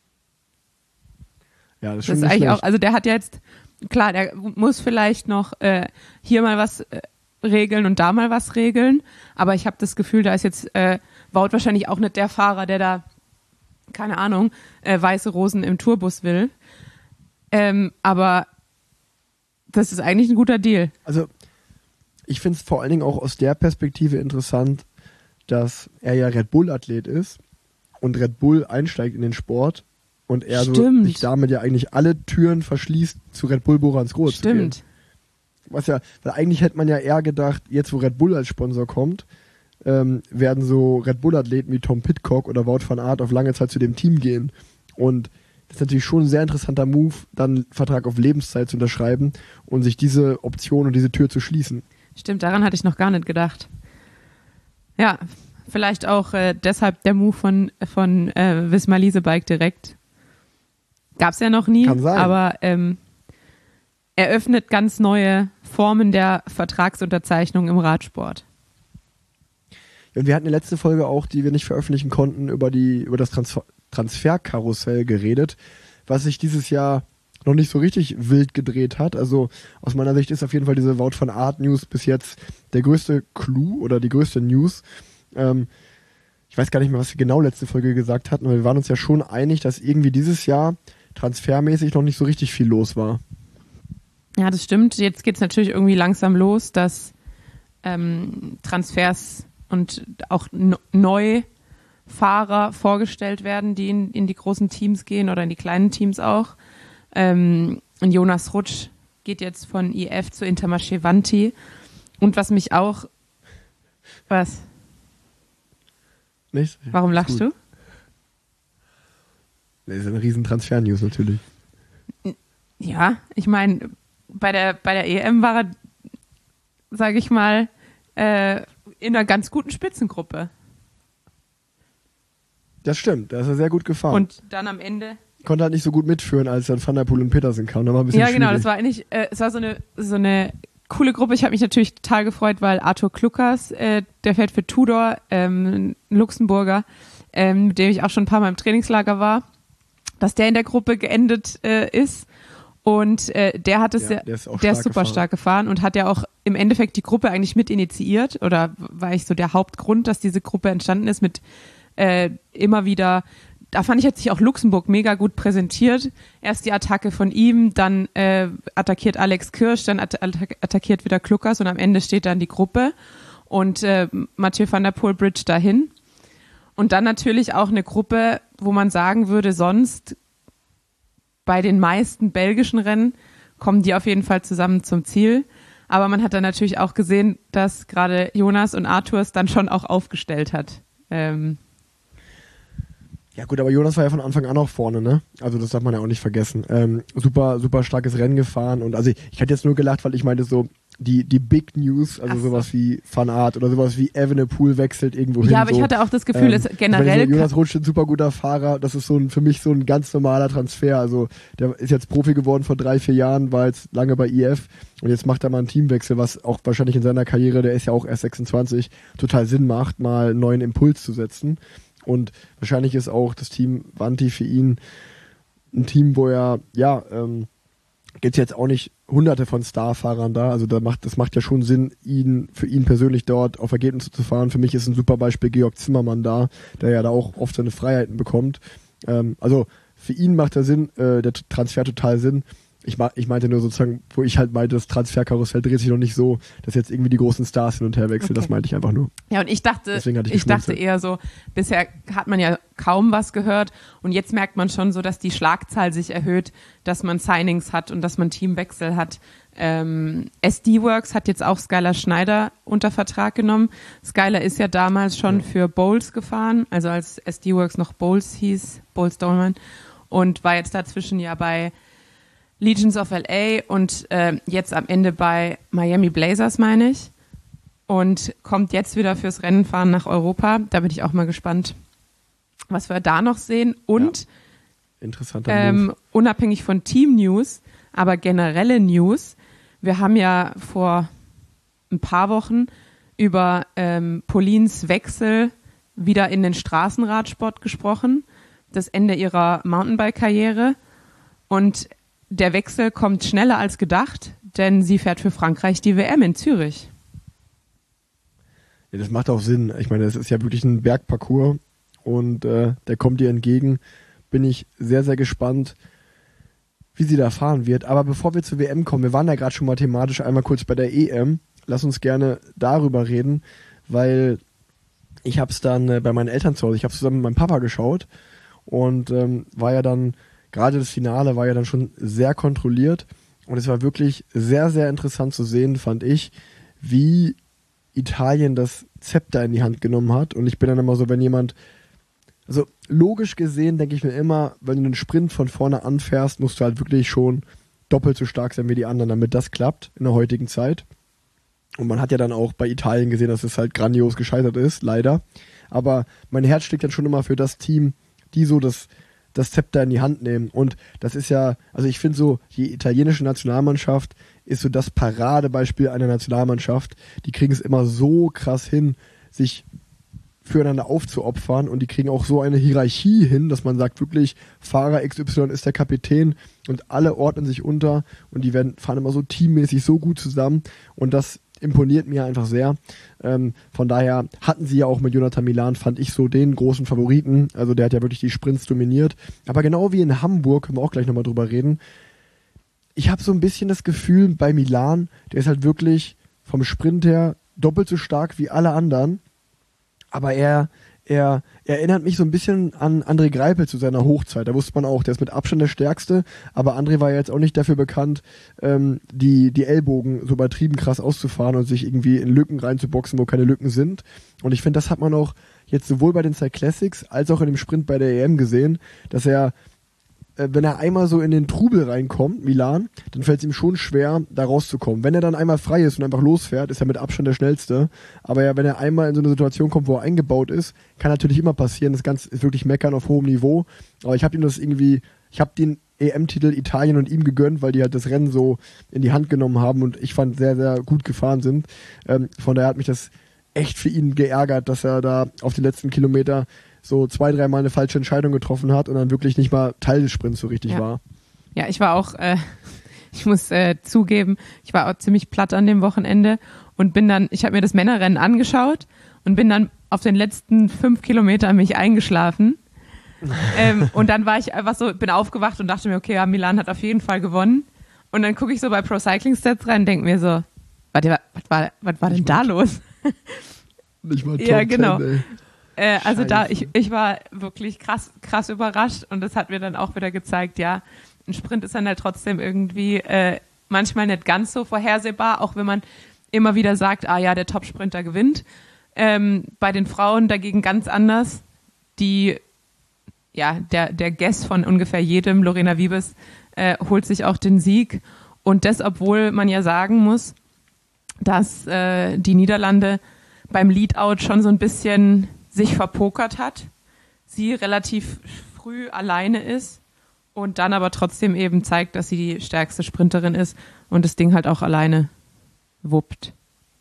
Ja, das ist Das schon ist nicht eigentlich schlecht. auch, also der hat jetzt, klar, der muss vielleicht noch hier mal was regeln und da mal was regeln, aber ich habe das Gefühl, da ist jetzt Wout wahrscheinlich auch nicht der Fahrer, der da, keine Ahnung, weiße Rosen im Tourbus will. Aber das ist eigentlich ein guter Deal. Also ich finde es vor allen Dingen auch aus der Perspektive interessant, dass er ja Red Bull-Athlet ist und Red Bull einsteigt in den Sport und er so Stimmt. sich damit ja eigentlich alle Türen verschließt, zu Red Bull Boransgrohe zu gehen. Stimmt. Was ja, weil eigentlich hätte man ja eher gedacht, jetzt wo Red Bull als Sponsor kommt, werden so Red Bull-Athleten wie Tom Pidcock oder Wout van Aert auf lange Zeit zu dem Team gehen. Und das ist natürlich schon ein sehr interessanter Move, dann einen Vertrag auf Lebenszeit zu unterschreiben und sich diese Option und diese Tür zu schließen. Stimmt, daran hatte ich noch gar nicht gedacht. Ja, vielleicht auch deshalb der Move von Visma Leasebike direkt. Gab's ja noch nie, Kann sein. aber eröffnet ganz neue Formen der Vertragsunterzeichnung im Radsport. Und wir hatten die letzte Folge auch, die wir nicht veröffentlichen konnten, über das Transferkarussell geredet, was sich dieses Jahr noch nicht so richtig wild gedreht hat. Also aus meiner Sicht ist auf jeden Fall diese Wout van Aert News bis jetzt der größte Clou oder die größte News. Ich weiß gar nicht mehr, was wir genau letzte Folge gesagt hatten, aber wir waren uns ja schon einig, dass irgendwie dieses Jahr transfermäßig noch nicht so richtig viel los war. Ja, das stimmt. Jetzt geht's natürlich irgendwie langsam los, dass Transfers und auch Neufahrer vorgestellt werden, die in die großen Teams gehen oder in die kleinen Teams auch. Und Jonas Rutsch geht jetzt von IF zu Intermarché Vanti. Und was mich auch... Was? Nicht? Warum lachst Gut. du? Das ist eine riesen Transfer-News natürlich. Ja, ich meine, bei der EM war er, sage ich mal, in einer ganz guten Spitzengruppe. Das stimmt, da ist er sehr gut gefahren. Und dann am Ende... Konnte halt nicht so gut mitführen, als dann Van der Poel und Petersen kamen. Da war ein bisschen Ja, genau, schwierig. das war eigentlich, es war so eine coole Gruppe. Ich habe mich natürlich total gefreut, weil Arthur Klukas, der fährt für Tudor, ein Luxemburger, mit dem ich auch schon ein paar Mal im Trainingslager war, dass der in der Gruppe geendet ist. Und der hat es Ja, der ist auch der stark ist super gefahren. stark gefahren und hat ja auch im Endeffekt die Gruppe eigentlich mit initiiert oder war ich so der Hauptgrund, dass diese Gruppe entstanden ist mit immer wieder. Da fand ich, hat sich auch Luxemburg mega gut präsentiert. Erst die Attacke von ihm, dann attackiert Alex Kirsch, dann attackiert wieder Klukas und am Ende steht dann die Gruppe und Mathieu van der Poel bridge dahin. Und dann natürlich auch eine Gruppe, wo man sagen würde, sonst bei den meisten belgischen Rennen kommen die auf jeden Fall zusammen zum Ziel. Aber man hat dann natürlich auch gesehen, dass gerade Jonas und Arthur es dann schon auch aufgestellt hat. Ja gut, aber Jonas war ja von Anfang an auch vorne, ne? Also das darf man ja auch nicht vergessen. Super, super starkes Rennen gefahren und also ich hatte jetzt nur gelacht, weil ich meinte so die Big News, also Ach so. sowas wie Van Aert oder sowas wie Evenepoel wechselt irgendwo hin. Ja, aber so. ich hatte auch das Gefühl, es generell... So, Jonas Rutsch ist ein super guter Fahrer, das ist für mich so ein ganz normaler Transfer. Also der ist jetzt Profi geworden vor 3-4 Jahren, war jetzt lange bei IF und jetzt macht er mal einen Teamwechsel, was auch wahrscheinlich in seiner Karriere, der ist ja auch erst 26, total Sinn macht, mal einen neuen Impuls zu setzen. Und wahrscheinlich ist auch das Team Vanti für ihn ein Team, wo er, gibt es jetzt auch nicht hunderte von Starfahrern da, also das macht ja schon Sinn, für ihn persönlich dort auf Ergebnisse zu fahren. Für mich ist ein super Beispiel Georg Zimmermann da, der ja da auch oft seine Freiheiten bekommt. Also für ihn macht der Transfer total Sinn. Ich meinte nur sozusagen, wo ich halt meinte, das Transferkarussell dreht sich noch nicht so, dass jetzt irgendwie die großen Stars hin und her wechseln. Okay. Das meinte ich einfach nur. Ja, und ich dachte Deswegen hatte ich dachte geschmunzelt. eher so, bisher hat man ja kaum was gehört. Und jetzt merkt man schon so, dass die Schlagzahl sich erhöht, dass man Signings hat und dass man Teamwechsel hat. SD Works hat jetzt auch Skylar Schneider unter Vertrag genommen. Skylar ist ja damals schon für Bowles gefahren, also als SD Works noch Bowles hieß, Bowles Dolman, und war jetzt dazwischen ja bei Legions of LA und jetzt am Ende bei Miami Blazers, meine ich. Und kommt jetzt wieder fürs Rennenfahren nach Europa. Da bin ich auch mal gespannt, was wir da noch sehen. Und interessanter Move. Unabhängig von Team-News, aber generelle News. Wir haben ja vor ein paar Wochen über Paulines Wechsel wieder in den Straßenradsport gesprochen. Das Ende ihrer Mountainbike-Karriere. Und der Wechsel kommt schneller als gedacht, denn sie fährt für Frankreich die WM in Zürich. Ja, das macht auch Sinn. Ich meine, das ist ja wirklich ein Bergparcours und der kommt ihr entgegen. Bin ich sehr, sehr gespannt, wie sie da fahren wird. Aber bevor wir zur WM kommen, wir waren ja gerade schon mal thematisch einmal kurz bei der EM. Lass uns gerne darüber reden, weil ich habe es dann bei meinen Eltern zu Hause, ich habe zusammen mit meinem Papa geschaut und war ja dann, gerade das Finale war ja dann schon sehr kontrolliert und es war wirklich sehr, sehr interessant zu sehen, fand ich, wie Italien das Zepter in die Hand genommen hat. Und ich bin dann immer so, wenn jemand, also logisch gesehen denke ich mir immer, wenn du einen Sprint von vorne anfährst, musst du halt wirklich schon doppelt so stark sein wie die anderen, damit das klappt in der heutigen Zeit. Und man hat ja dann auch bei Italien gesehen, dass es halt grandios gescheitert ist, leider. Aber mein Herz schlägt dann schon immer für das Team, die so das Zepter in die Hand nehmen. Und das ist ja, also ich finde so, die italienische Nationalmannschaft ist so das Paradebeispiel einer Nationalmannschaft. Die kriegen es immer so krass hin, sich füreinander aufzuopfern und die kriegen auch so eine Hierarchie hin, dass man sagt wirklich, Fahrer XY ist der Kapitän und alle ordnen sich unter und die fahren immer so teammäßig so gut zusammen und das imponiert mir einfach sehr. Von daher hatten sie ja auch mit Jonathan Milan, fand ich, so den großen Favoriten. Also der hat ja wirklich die Sprints dominiert. Aber genau wie in Hamburg, können wir auch gleich nochmal drüber reden, ich habe so ein bisschen das Gefühl bei Milan, der ist halt wirklich vom Sprint her doppelt so stark wie alle anderen. Aber er erinnert mich so ein bisschen an André Greipel zu seiner Hochzeit. Da wusste man auch, der ist mit Abstand der Stärkste, aber André war ja jetzt auch nicht dafür bekannt, die Ellbogen so übertrieben krass auszufahren und sich irgendwie in Lücken reinzuboxen, wo keine Lücken sind. Und ich finde, das hat man auch jetzt sowohl bei den Cyclassics als auch in dem Sprint bei der EM gesehen, dass er, wenn er einmal so in den Trubel reinkommt, Milan, dann fällt es ihm schon schwer, da rauszukommen. Wenn er dann einmal frei ist und einfach losfährt, ist er mit Abstand der Schnellste. Aber ja, wenn er einmal in so eine Situation kommt, wo er eingebaut ist, kann natürlich immer passieren. Das Ganze ist wirklich Meckern auf hohem Niveau. Aber ich habe den EM-Titel Italien und ihm gegönnt, weil die halt das Rennen so in die Hand genommen haben und ich fand sehr, sehr gut gefahren sind. Von daher hat mich das echt für ihn geärgert, dass er da auf den letzten Kilometer so 2-3 Mal eine falsche Entscheidung getroffen hat und dann wirklich nicht mal Teil des Sprints so richtig war. Ja, ich war auch, ich muss zugeben, ich war auch ziemlich platt an dem Wochenende und ich habe mir das Männerrennen angeschaut und bin dann auf den letzten 5 Kilometern mich eingeschlafen. Und dann war ich einfach so, bin aufgewacht und dachte mir, okay, ja, Milan hat auf jeden Fall gewonnen. Und dann gucke ich so bei Pro Cycling Stats rein und denke mir so, was war denn da los? Nicht mal Top ja, genau. 10, also ich war wirklich krass überrascht und das hat mir dann auch wieder gezeigt, ja, ein Sprint ist dann halt trotzdem irgendwie manchmal nicht ganz so vorhersehbar, auch wenn man immer wieder sagt, ja, der Top-Sprinter gewinnt. Bei den Frauen dagegen ganz anders. Der Guess von ungefähr jedem, Lorena Wiebes, holt sich auch den Sieg und das, obwohl man ja sagen muss, dass die Niederlande beim Leadout schon so ein bisschen sich verpokert hat, sie relativ früh alleine ist und dann aber trotzdem eben zeigt, dass sie die stärkste Sprinterin ist und das Ding halt auch alleine wuppt.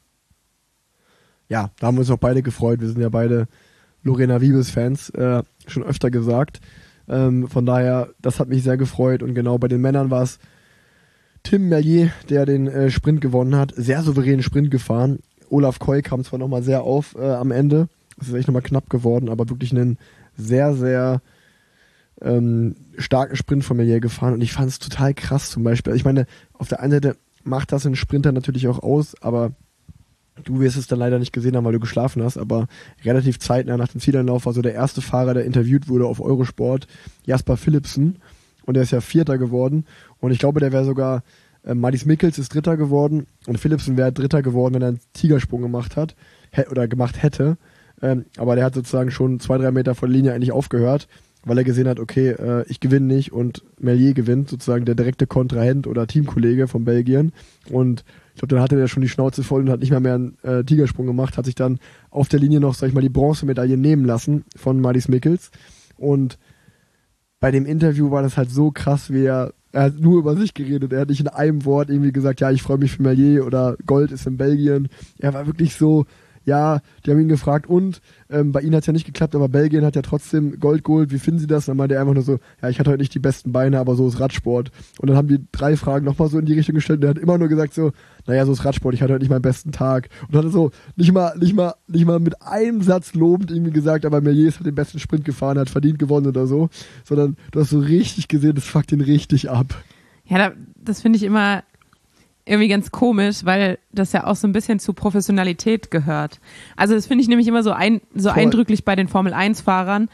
Ja, da haben wir uns auch beide gefreut. Wir sind ja beide Lorena Wiebes-Fans, schon öfter gesagt. Von daher, das hat mich sehr gefreut und genau bei den Männern war es Tim Merlier, der den Sprint gewonnen hat, sehr souveränen Sprint gefahren. Olaf Koy kam zwar nochmal sehr auf am Ende, es ist echt nochmal knapp geworden, aber wirklich einen sehr, sehr starken Sprint von Merlier gefahren und ich fand es total krass zum Beispiel. Ich meine, auf der einen Seite macht das einen Sprinter natürlich auch aus, aber Du wirst es dann leider nicht gesehen haben, weil du geschlafen hast, aber relativ zeitnah nach dem Zieleinlauf war so der erste Fahrer, der interviewt wurde auf Eurosport, Jasper Philipsen. Und der ist ja Vierter geworden. Und ich glaube, der wäre sogar, Mads Mikkels ist Dritter geworden und Philipsen wäre Dritter geworden, wenn er einen Tigersprung gemacht hat oder gemacht hätte. Aber der hat sozusagen schon 2-3 Meter vor der Linie eigentlich aufgehört, weil er gesehen hat, okay, ich gewinne nicht und Merlier gewinnt, sozusagen der direkte Kontrahent oder Teamkollege von Belgien. Und ich glaube, dann hatte der schon die Schnauze voll und hat nicht mehr einen Tigersprung gemacht, hat sich dann auf der Linie noch, sag ich mal, die Bronzemedaille nehmen lassen von Mads Mikkels. Und bei dem Interview war das halt so krass, wie er hat nur über sich geredet. Er hat nicht in einem Wort irgendwie gesagt, ja, ich freue mich für Merlier oder Gold ist in Belgien. Er war wirklich so, ja, die haben ihn gefragt und bei ihnen hat es ja nicht geklappt, aber Belgien hat ja trotzdem Gold geholt. Wie finden Sie das? Und dann meinte er einfach nur so, ja, ich hatte heute nicht die besten Beine, aber so ist Radsport. Und dann haben die 3 Fragen nochmal so in die Richtung gestellt und er hat immer nur gesagt so, naja, so ist Radsport, ich hatte heute nicht meinen besten Tag. Und hat so nicht mal mit einem Satz lobend irgendwie gesagt, aber Merlier hat den besten Sprint gefahren, hat verdient gewonnen oder so, sondern du hast so richtig gesehen, das fuckt ihn richtig ab. Ja, das finde ich immer irgendwie ganz komisch, weil das ja auch so ein bisschen zu Professionalität gehört. Also das finde ich nämlich immer so eindrücklich bei den Formel-1-Fahrern.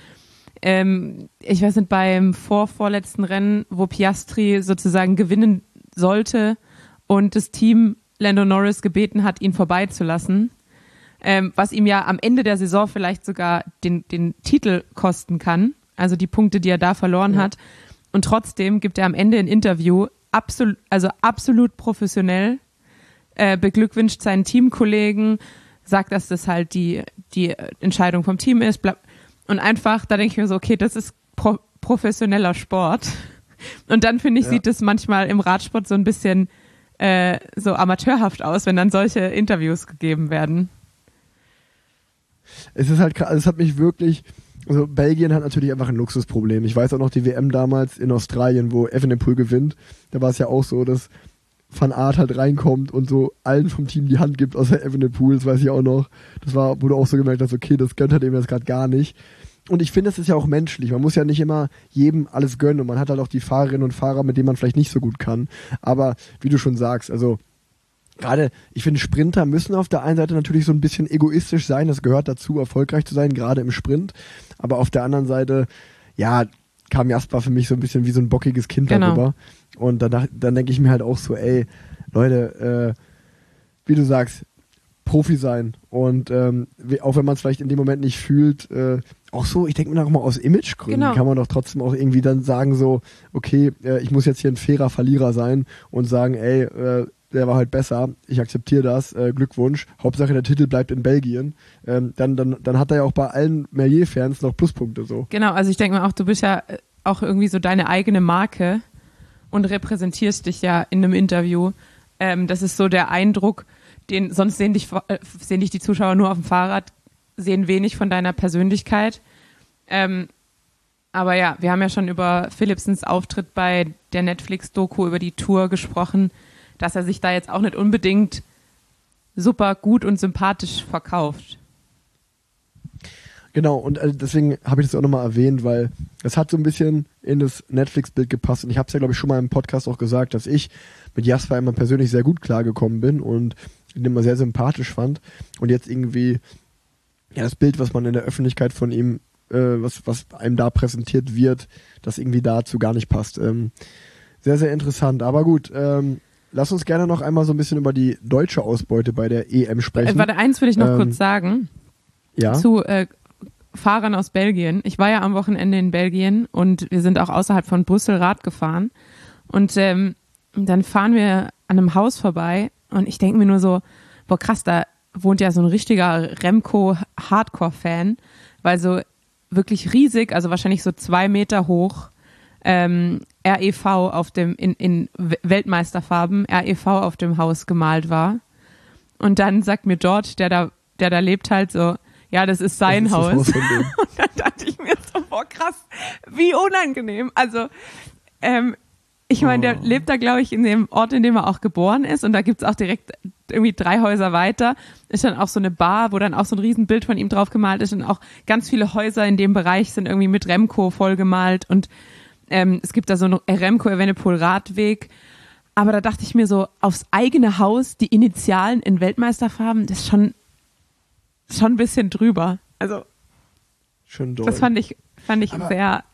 Ich weiß nicht, beim vorletzten Rennen, wo Piastri sozusagen gewinnen sollte und das Team Lando Norris gebeten hat, ihn vorbeizulassen, was ihm ja am Ende der Saison vielleicht sogar den Titel kosten kann, also die Punkte, die er da verloren hat. Und trotzdem gibt er am Ende ein Interview, absolut professionell, beglückwünscht seinen Teamkollegen, sagt, dass das halt die Entscheidung vom Team ist. Und einfach, da denke ich mir so, okay, das ist professioneller Sport. Und dann, finde ich, sieht das manchmal im Radsport so ein bisschen so amateurhaft aus, wenn dann solche Interviews gegeben werden. Es ist halt, es hat mich wirklich... Also Belgien hat natürlich einfach ein Luxusproblem. Ich weiß auch noch die WM damals in Australien, wo Evenepoel gewinnt. Da war es ja auch so, dass Van Aert halt reinkommt und so allen vom Team die Hand gibt, außer Evenepoel, das weiß ich auch noch. Das war, wo du auch so gemerkt hast, okay, das gönnt halt eben jetzt gerade gar nicht. Und ich finde, das ist ja auch menschlich. Man muss ja nicht immer jedem alles gönnen und man hat halt auch die Fahrerinnen und Fahrer, mit denen man vielleicht nicht so gut kann. Aber wie du schon sagst, also gerade, ich finde, Sprinter müssen auf der einen Seite natürlich so ein bisschen egoistisch sein, das gehört dazu, erfolgreich zu sein, gerade im Sprint, aber auf der anderen Seite, ja, kam Jasper für mich so ein bisschen wie so ein bockiges Kind darüber und dann denke ich mir halt auch so, ey, Leute, wie du sagst, Profi sein und auch wenn man es vielleicht in dem Moment nicht fühlt, auch so, ich denke mir auch mal aus Imagegründen kann man doch trotzdem auch irgendwie dann sagen so, okay, ich muss jetzt hier ein fairer Verlierer sein und sagen, ey, der war halt besser, ich akzeptiere das, Glückwunsch, Hauptsache der Titel bleibt in Belgien, dann hat er ja auch bei allen Merlier-Fans noch Pluspunkte so. Genau, also ich denke mir auch, du bist ja auch irgendwie so deine eigene Marke und repräsentierst dich ja in einem Interview. Das ist so der Eindruck, sonst sehen dich die Zuschauer nur auf dem Fahrrad, sehen wenig von deiner Persönlichkeit. Aber ja, wir haben ja schon über Philipsens Auftritt bei der Netflix-Doku über die Tour gesprochen, dass er sich da jetzt auch nicht unbedingt super gut und sympathisch verkauft. Genau, und deswegen habe ich das auch nochmal erwähnt, weil es hat so ein bisschen in das Netflix-Bild gepasst. Und ich habe es ja, glaube ich, schon mal im Podcast auch gesagt, dass ich mit Jasper immer persönlich sehr gut klargekommen bin und ihn immer sehr sympathisch fand. Und jetzt irgendwie, ja, das Bild, was man in der Öffentlichkeit von ihm, was einem da präsentiert wird, das irgendwie dazu gar nicht passt. Sehr, sehr interessant. Aber gut, lass uns gerne noch einmal so ein bisschen über die deutsche Ausbeute bei der EM sprechen. Warte, eins will ich noch kurz sagen. Ja. Zu Fahrern aus Belgien. Ich war ja am Wochenende in Belgien und wir sind auch außerhalb von Brüssel Rad gefahren. Und dann fahren wir an einem Haus vorbei und ich denke mir nur so, boah krass, da wohnt ja so ein richtiger Remco-Hardcore-Fan, weil so wirklich riesig, also wahrscheinlich so 2 Meter hoch, REV auf dem, in Weltmeisterfarben, REV auf dem Haus gemalt war. Und dann sagt mir George, der da lebt, halt so, ja, das ist sein Haus. Und dann dachte ich mir so, boah, krass, wie unangenehm. Also, ich meine, der lebt da, glaube ich, in dem Ort, in dem er auch geboren ist. Und da gibt's auch direkt irgendwie 3 Häuser weiter. Ist dann auch so eine Bar, wo dann auch so ein Riesenbild von ihm drauf gemalt ist. Und auch ganz viele Häuser in dem Bereich sind irgendwie mit Remco vollgemalt. Und es gibt da so einen Remco Evenepoel Radweg. Aber da dachte ich mir so, aufs eigene Haus die Initialen in Weltmeisterfarben, das ist schon ein bisschen drüber. Also Schön doll. das fand ich Aber- sehr.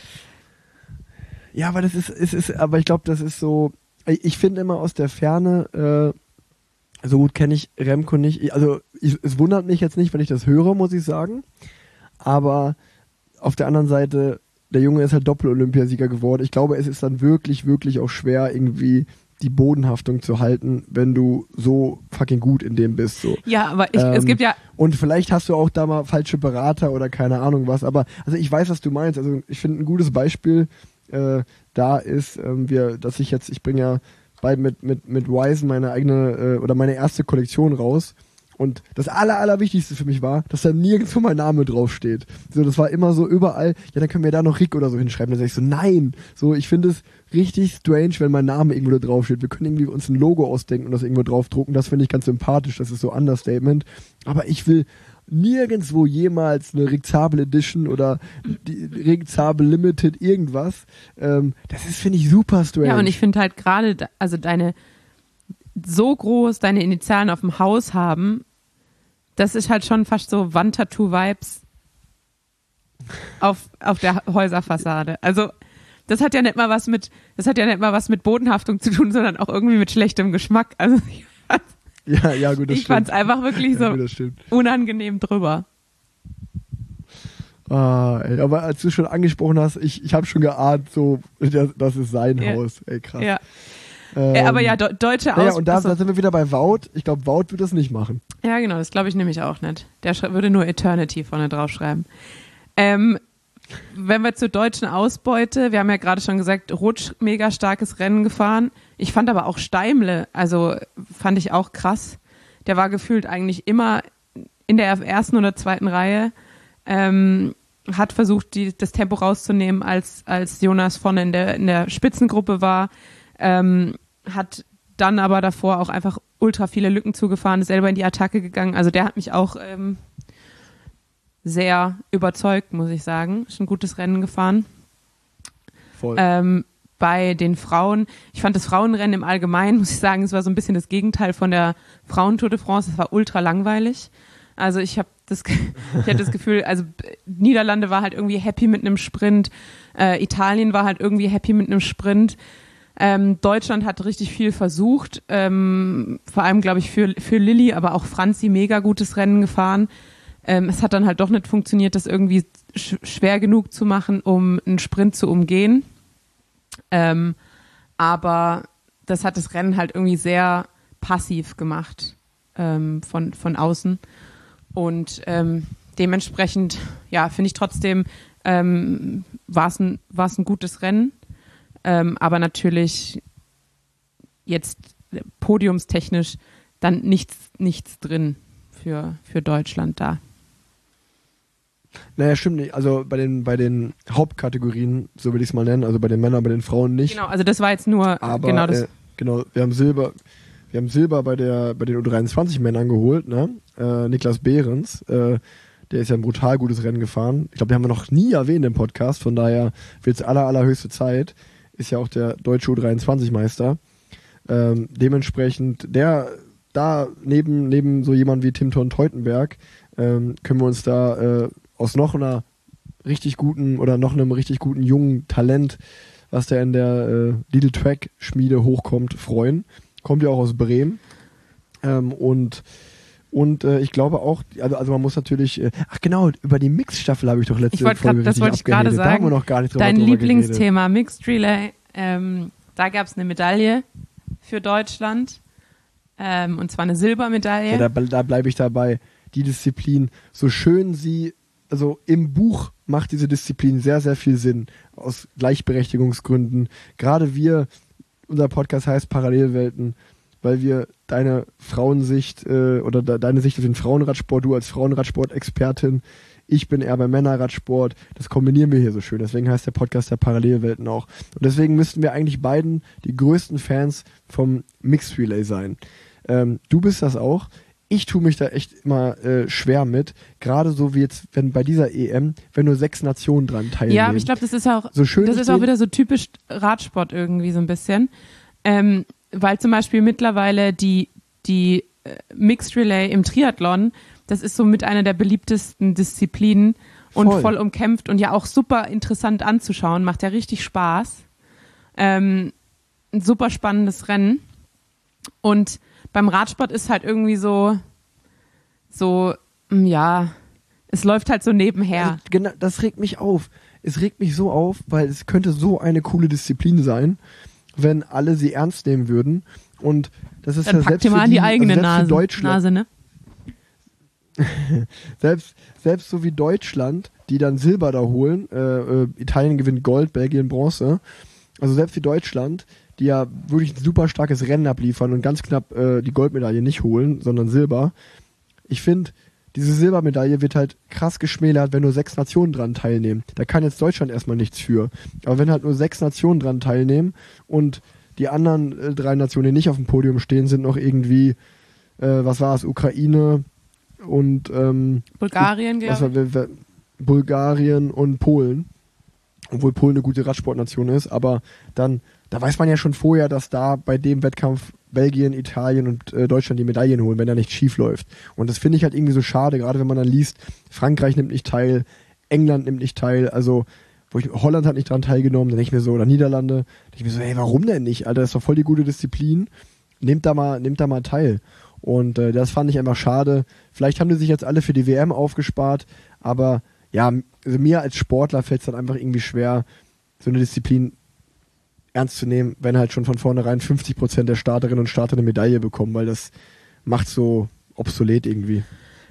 Ja, aber aber ich glaube, das ist so, ich finde immer aus der Ferne, so gut kenne ich Remco nicht, also es wundert mich jetzt nicht, wenn ich das höre, muss ich sagen, aber auf der anderen Seite, der Junge ist halt Doppel-Olympiasieger geworden. Ich glaube, es ist dann wirklich, wirklich auch schwer, irgendwie die Bodenhaftung zu halten, wenn du so fucking gut in dem bist. So. Ja, aber es gibt ja. Und vielleicht hast du auch da mal falsche Berater oder keine Ahnung was, aber also ich weiß, was du meinst. Also ich finde ein gutes Beispiel da ist, ich bringe ja bald mit Wisen meine eigene oder meine erste Kollektion raus. Und das Allerwichtigste für mich war, dass da nirgendwo mein Name draufsteht. So, das war immer so überall, ja, dann können wir da noch Rick oder so hinschreiben. Dann sag ich so, nein. So, ich finde es richtig strange, wenn mein Name irgendwo da draufsteht. Wir können irgendwie uns ein Logo ausdenken und das irgendwo draufdrucken. Das finde ich ganz sympathisch. Das ist so Understatement. Aber ich will nirgendwo jemals eine Rick Zabel Edition oder die Rick Zabel Limited irgendwas. Das ist, finde ich, super strange. Ja, und ich finde halt gerade, also deine Initialen auf dem Haus haben, das ist halt schon fast so Wandtattoo-Vibes auf der Häuserfassade. Also das hat ja nicht mal was mit Bodenhaftung zu tun, sondern auch irgendwie mit schlechtem Geschmack. Also ja, gut, das ich fand es einfach wirklich so gut, das stimmt. unangenehm drüber. Ey, aber als du schon angesprochen hast, ich habe schon geahnt, so, das ist sein Haus. Ey, krass. Ja. Aber ja, deutsche Ja, und da sind wir wieder bei Wout. Ich glaube, Wout wird das nicht machen. Ja, genau, das glaube ich nämlich auch nicht. Der würde nur Eternity vorne draufschreiben. Wenn wir zur deutschen Ausbeute, wir haben ja gerade schon gesagt, Rutsch, mega starkes Rennen gefahren. Ich fand aber auch Steimle, also fand ich auch krass. Der war gefühlt eigentlich immer in der ersten oder zweiten Reihe, hat versucht, das Tempo rauszunehmen, als Jonas vorne in der Spitzengruppe war. Hat dann aber davor auch einfach ultra viele Lücken zugefahren, ist selber in die Attacke gegangen. Also der hat mich auch sehr überzeugt, muss ich sagen. Ist ein gutes Rennen gefahren. Voll. Bei den Frauen, ich fand das Frauenrennen im Allgemeinen, muss ich sagen, es war so ein bisschen das Gegenteil von der Frauen-Tour de France. Es war ultra langweilig. Also ich hatte das Gefühl, also Niederlande war halt irgendwie happy mit einem Sprint, Italien war halt irgendwie happy mit einem Sprint. Deutschland hat richtig viel versucht, vor allem, glaube ich, für Lilly, aber auch Franzi mega gutes Rennen gefahren. Es hat dann halt doch nicht funktioniert, das irgendwie schwer genug zu machen, um einen Sprint zu umgehen. Aber das hat das Rennen halt irgendwie sehr passiv gemacht von außen. Und dementsprechend, ja, finde ich trotzdem, war es ein gutes Rennen. Aber natürlich jetzt podiumstechnisch dann nichts drin für Deutschland da. Naja, stimmt nicht. Also bei den Hauptkategorien, so will ich es mal nennen, also bei den Männern, bei den Frauen nicht. Genau, also das war jetzt nur Aber genau das. Genau, wir haben Silber bei den U23-Männern geholt, ne? Niklas Behrens, der ist ja ein brutal gutes Rennen gefahren. Ich glaube, den haben wir noch nie erwähnt im Podcast, von daher wird es allerhöchste Zeit. Ist ja auch der deutsche U23-Meister. Dementsprechend, da neben so jemand wie Tim Thorn-Teutenberg, können wir uns da aus noch einem richtig guten jungen Talent, was da in der Little Track Schmiede hochkommt, freuen. Kommt ja auch aus Bremen. Und ich glaube auch, also man muss natürlich, über die Mixstaffel habe ich doch letzte Folge das wollte ich gerade sagen. Da haben wir noch gar nicht Dein drüber Lieblingsthema Mixed Relay, da gab es eine Medaille für Deutschland, und zwar eine Silbermedaille. Ja, da bleibe ich dabei. Die Disziplin, so schön sie, also im Buch macht diese Disziplin sehr, sehr viel Sinn, aus Gleichberechtigungsgründen. Gerade unser Podcast heißt Parallelwelten, weil wir deine Frauensicht oder deine Sicht auf den Frauenradsport, du als Frauenradsport-Expertin, ich bin eher beim Männerradsport, das kombinieren wir hier so schön. Deswegen heißt der Podcast der Parallelwelten auch. Und deswegen müssten wir eigentlich beiden die größten Fans vom Mixed Relay sein. Du bist das auch. Ich tue mich da echt immer schwer mit, gerade so wie jetzt, wenn bei dieser EM, wenn nur 6 Nationen dran teilnehmen. Ja, aber ich glaube, das ist auch, so schön das ist auch wieder so typisch Radsport irgendwie so ein bisschen. Weil zum Beispiel mittlerweile die Mixed Relay im Triathlon, das ist so mit einer der beliebtesten Disziplinen und voll umkämpft und ja auch super interessant anzuschauen, macht ja richtig Spaß. Ein super spannendes Rennen. Und beim Radsport ist halt irgendwie so, ja, es läuft halt so nebenher. Also, genau, das regt mich auf. Es regt mich so auf, weil es könnte so eine coole Disziplin sein, wenn alle sie ernst nehmen würden. Und das ist dann ja packt selbst ihr mal für an die eigene selbst für Deutschland, Nase, ne? selbst so wie Deutschland, die dann Silber da holen, Italien gewinnt Gold, Belgien Bronze. Also selbst wie Deutschland, die ja wirklich ein super starkes Rennen abliefern und ganz knapp die Goldmedaille nicht holen, sondern Silber. Ich finde, diese Silbermedaille wird halt krass geschmälert, wenn nur 6 Nationen dran teilnehmen. Da kann jetzt Deutschland erstmal nichts für. Aber wenn halt nur 6 Nationen dran teilnehmen und die anderen 3 Nationen, die nicht auf dem Podium stehen, sind noch irgendwie, was war es, Ukraine und Bulgarien, glaube ich. Bulgarien und Polen. Obwohl Polen eine gute Radsportnation ist, aber dann, da weiß man ja schon vorher, dass da bei dem Wettkampf Belgien, Italien und Deutschland die Medaillen holen, wenn da nichts schief läuft. Und das finde ich halt irgendwie so schade, gerade wenn man dann liest, Frankreich nimmt nicht teil, England nimmt nicht teil, also Holland hat nicht dran teilgenommen, dann denke ich mir so, oder Niederlande, denke ich mir so, hey, warum denn nicht? Alter, das ist doch voll die gute Disziplin. Nehmt da mal teil. Und das fand ich einfach schade. Vielleicht haben die sich jetzt alle für die WM aufgespart, aber ja, also mir als Sportler fällt es dann einfach irgendwie schwer, so eine Disziplin ernst zu nehmen, wenn halt schon von vornherein 50% der Starterinnen und Starter eine Medaille bekommen, weil das macht so obsolet irgendwie.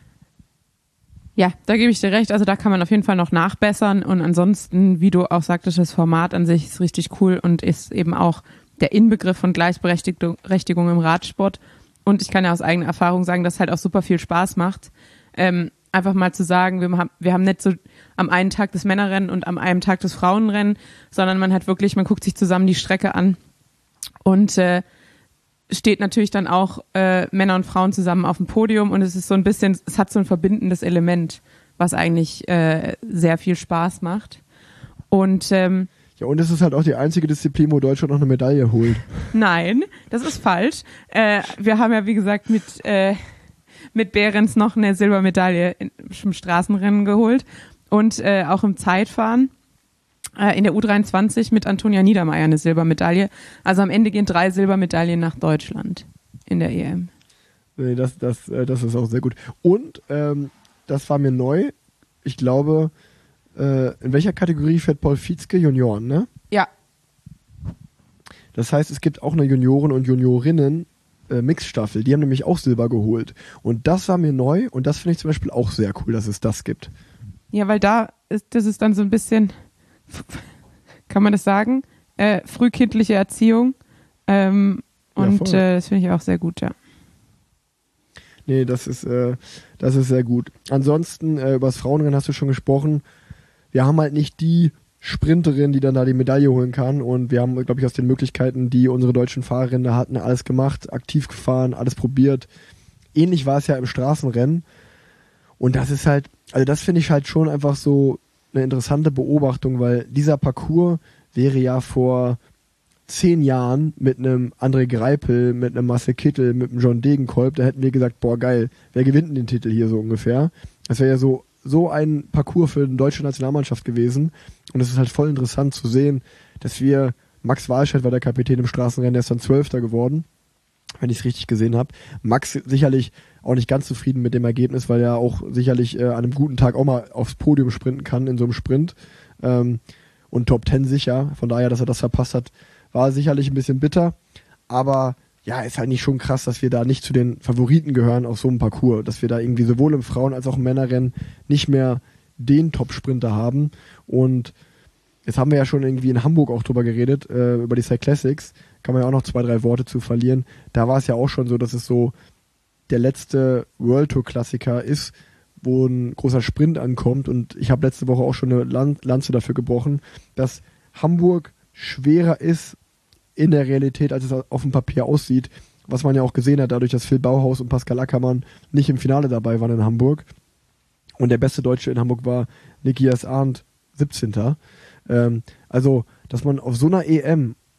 Ja, da gebe ich dir recht. Also da kann man auf jeden Fall noch nachbessern und ansonsten, wie du auch sagtest, das Format an sich ist richtig cool und ist eben auch der Inbegriff von Gleichberechtigung im Radsport. Und ich kann ja aus eigener Erfahrung sagen, dass es halt auch super viel Spaß macht. Einfach mal zu sagen, wir haben nicht so am einen Tag das Männerrennen und am einen Tag das Frauenrennen, sondern man guckt sich zusammen die Strecke an und steht natürlich dann auch Männer und Frauen zusammen auf dem Podium und es ist so ein bisschen, es hat so ein verbindendes Element, was eigentlich sehr viel Spaß macht. Und ja, und es ist halt auch die einzige Disziplin, wo Deutschland noch eine Medaille holt. Nein, das ist falsch. Wir haben ja, wie gesagt, mit Behrens noch eine Silbermedaille im Straßenrennen geholt und auch im Zeitfahren in der U23 mit Antonia Niedermeyer eine Silbermedaille. Also am Ende gehen 3 Silbermedaillen nach Deutschland in der EM. Nee, das ist auch sehr gut. Und das war mir neu. Ich glaube, in welcher Kategorie fährt Paul Vietzke? Junioren, ne? Ja. Das heißt, es gibt auch eine Junioren- und Juniorinnen Mixstaffel. Die haben nämlich auch Silber geholt. Und das war mir neu und das finde ich zum Beispiel auch sehr cool, dass es das gibt. Ja, weil das ist dann so ein bisschen, kann man das sagen, frühkindliche Erziehung. Und das finde ich auch sehr gut, ja. Nee, das ist sehr gut. Ansonsten, über das Frauenrennen hast du schon gesprochen. Wir haben halt nicht die Sprinterin, die dann da die Medaille holen kann. Und wir haben, glaube ich, aus den Möglichkeiten, die unsere deutschen Fahrerinnen da hatten, alles gemacht, aktiv gefahren, alles probiert. Ähnlich war es ja im Straßenrennen. Und das ist halt, also das finde ich halt schon einfach so eine interessante Beobachtung, weil dieser Parcours wäre ja vor 10 Jahren mit einem André Greipel, mit einem Marcel Kittel, mit einem John Degenkolb, da hätten wir gesagt, boah geil, wer gewinnt denn den Titel hier so ungefähr? Das wäre ja so ein Parcours für die deutsche Nationalmannschaft gewesen. Und es ist halt voll interessant zu sehen, dass Max Walscheid war der Kapitän im Straßenrennen, der ist dann 12. geworden, wenn ich es richtig gesehen habe. Max sicherlich auch nicht ganz zufrieden mit dem Ergebnis, weil er auch sicherlich an einem guten Tag auch mal aufs Podium sprinten kann in so einem Sprint. Und Top 10 sicher. Von daher, dass er das verpasst hat, war sicherlich ein bisschen bitter. Aber ja, ist halt nicht schon krass, dass wir da nicht zu den Favoriten gehören auf so einem Parcours. Dass wir da irgendwie sowohl im Frauen- als auch im Männerrennen nicht mehr den Top-Sprinter haben. Und jetzt haben wir ja schon irgendwie in Hamburg auch drüber geredet, über die Cyclassics. Kann man ja auch noch 2, 3 Worte zu verlieren. Da war es ja auch schon so, dass es so der letzte World Tour Klassiker ist, wo ein großer Sprint ankommt. Und ich habe letzte Woche auch schon eine Lanze dafür gebrochen, dass Hamburg schwerer ist in der Realität, als es auf dem Papier aussieht. Was man ja auch gesehen hat, dadurch, dass Phil Bauhaus und Pascal Ackermann nicht im Finale dabei waren in Hamburg. Und der beste Deutsche in Hamburg war Nikias Arndt, 17. Also, dass man auf so einer EM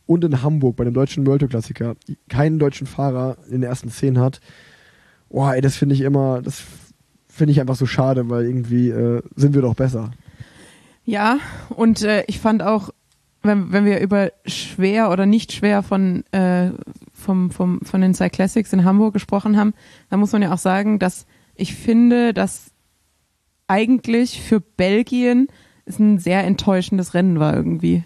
und in Hamburg bei dem deutschen World Tour Klassiker keinen deutschen Fahrer in den ersten 10 hat, boah, ey, das finde ich einfach so schade, weil irgendwie sind wir doch besser. Ja, und ich fand auch, wenn wir über schwer oder nicht schwer von den Cyclassics in Hamburg gesprochen haben, dann muss man ja auch sagen, dass ich finde, dass eigentlich für Belgien es ein sehr enttäuschendes Rennen war irgendwie.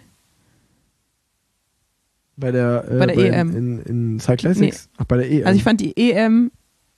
Bei der EM. In Cyclassics? Nee. Ach, bei der EM. Also ich fand die EM,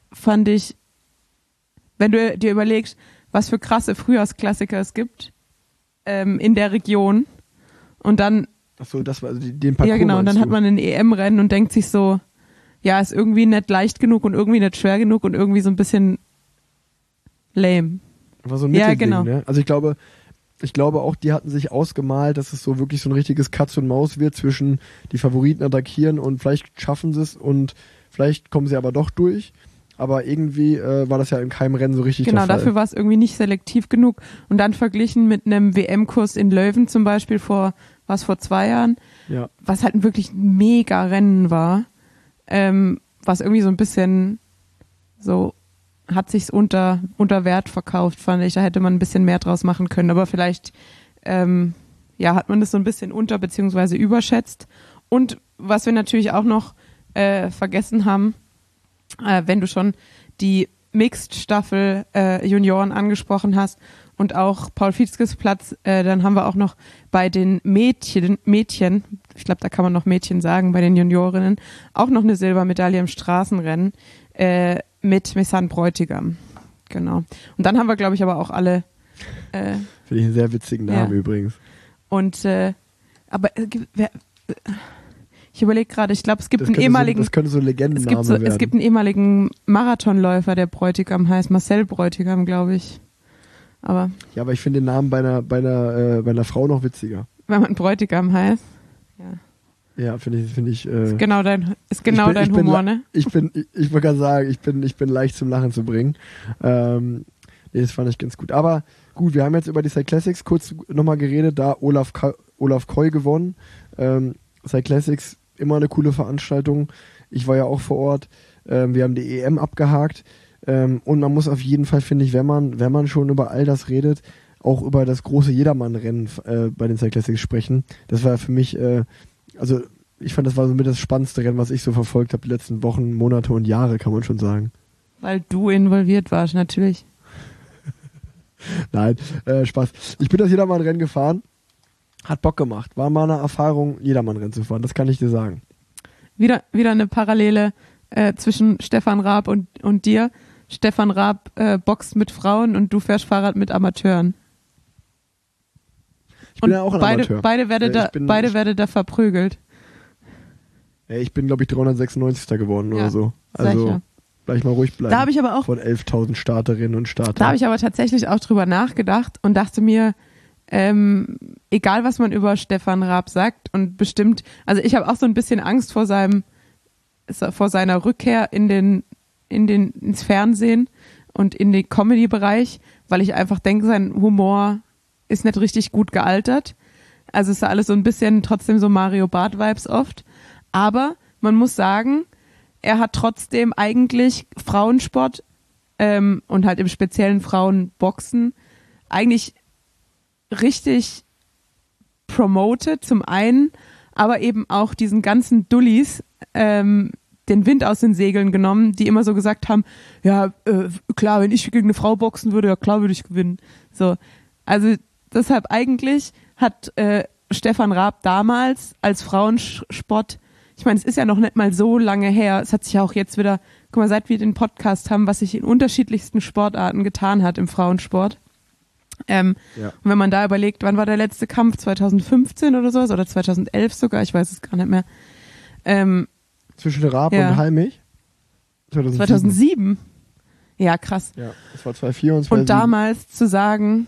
wenn du dir überlegst, was für krasse Frühjahrsklassiker es gibt in der Region und dann Achso, das war also den Parcours. Ja, genau, und dann hat man ein EM-Rennen und denkt sich so, ja, ist irgendwie nicht leicht genug und irgendwie nicht schwer genug und irgendwie so ein bisschen lame. War so ein Mittelding, genau. Ne? Also ich glaube auch, die hatten sich ausgemalt, dass es so wirklich so ein richtiges Katz und Maus wird zwischen die Favoriten attackieren und vielleicht schaffen sie es und vielleicht kommen sie aber doch durch. Aber irgendwie war das ja in keinem Rennen so richtig der Fall. Genau, dafür war es irgendwie nicht selektiv genug. Und dann verglichen mit einem WM-Kurs in Leuven zum Beispiel vor 2 Jahren, ja. Was halt ein wirklich mega Rennen war, was irgendwie so ein bisschen so hat sich's unter Wert verkauft, fand ich. Da hätte man ein bisschen mehr draus machen können. Aber vielleicht hat man das so ein bisschen beziehungsweise überschätzt. Und was wir natürlich auch noch vergessen haben, wenn du schon die Mixed-Staffel Junioren angesprochen hast und auch Paul Vietzkes Platz, dann haben wir auch noch bei den Mädchen, ich glaube, da kann man noch Mädchen sagen, bei den Juniorinnen, auch noch eine Silbermedaille im Straßenrennen mit Messan Bräutigam. Genau. Und dann haben wir, glaube ich, aber auch alle finde ich einen sehr witzigen Namen übrigens. Und aber ich überlege gerade, ich glaube, es gibt einen ehemaligen. Das könnte so ein Legendenname werden. Es gibt einen ehemaligen Marathonläufer, der Bräutigam heißt, Marcel Bräutigam, glaube ich. Aber ich finde den Namen bei einer Frau noch witziger. Wenn man Bräutigam heißt. Ja. Ja, finde ich. Ist genau dein Humor, ne? Ich wollte gerade sagen, ich bin leicht zum Lachen zu bringen. Das fand ich ganz gut. Aber gut, wir haben jetzt über die Cyclassics kurz nochmal geredet, da Olaf Koy gewonnen. Cyclassics, immer eine coole Veranstaltung. Ich war ja auch vor Ort. Wir haben die EM abgehakt. Und man muss auf jeden Fall, finde ich, wenn man schon über all das redet, auch über das große Jedermann-Rennen bei den Cyclassics sprechen. Das war für mich, ich fand, das war somit das spannendste Rennen, was ich so verfolgt habe die letzten Wochen, Monate und Jahre, kann man schon sagen. Weil du involviert warst, natürlich. Nein, Spaß. Ich bin das Jedermann-Rennen gefahren. Hat Bock gemacht. War mal eine Erfahrung, Jedermann-Rennen zu fahren. Das kann ich dir sagen. Wieder eine Parallele zwischen Stefan Raab und dir. Stefan Raab boxt mit Frauen und du fährst Fahrrad mit Amateuren. Ich bin ja auch ein Amateur. Beide werdet da verprügelt. Ich bin, glaube ich, 396. geworden oder so. Also sicher. Gleich mal ruhig bleiben. Da habe ich aber auch von 11.000 Starterinnen und Startern. Da habe ich aber tatsächlich auch drüber nachgedacht und dachte mir, egal was man über Stefan Raab sagt und bestimmt, also ich habe auch so ein bisschen Angst vor seiner Rückkehr ins Fernsehen und in den Comedy-Bereich, weil ich einfach denke, sein Humor ist nicht richtig gut gealtert. Also ist ja alles so ein bisschen trotzdem so Mario Barth-Vibes oft. Aber man muss sagen, er hat trotzdem eigentlich Frauensport und halt im speziellen Frauenboxen eigentlich richtig promoted zum einen, aber eben auch diesen ganzen Dullis den Wind aus den Segeln genommen, die immer so gesagt haben, ja, klar, wenn ich gegen eine Frau boxen würde, ja klar würde ich gewinnen. So, also deshalb eigentlich hat Stefan Raab damals als Frauensport, ich meine, es ist ja noch nicht mal so lange her, es hat sich ja auch jetzt wieder, guck mal, seit wir den Podcast haben, was sich in unterschiedlichsten Sportarten getan hat im Frauensport. Und wenn man da überlegt, wann war der letzte Kampf? 2015 oder sowas? Oder 2011 sogar? Ich weiß es gar nicht mehr. Zwischen Raab und Halmich? 2007. Ja, krass. Ja, das war 2004 und 2007. Und damals zu sagen,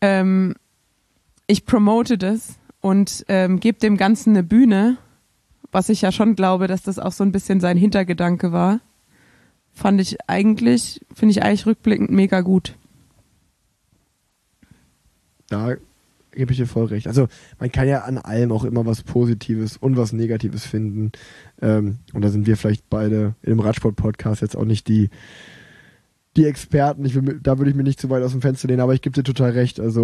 ich promote das und gebe dem Ganzen eine Bühne, was ich ja schon glaube, dass das auch so ein bisschen sein Hintergedanke war, finde ich eigentlich rückblickend mega gut. Da gebe ich dir voll recht. Also man kann ja an allem auch immer was Positives und was Negatives finden. Und da sind wir vielleicht beide in dem Radsport-Podcast jetzt auch nicht die Experten. Da würde ich mir nicht zu weit aus dem Fenster lehnen, aber ich gebe dir total recht. Also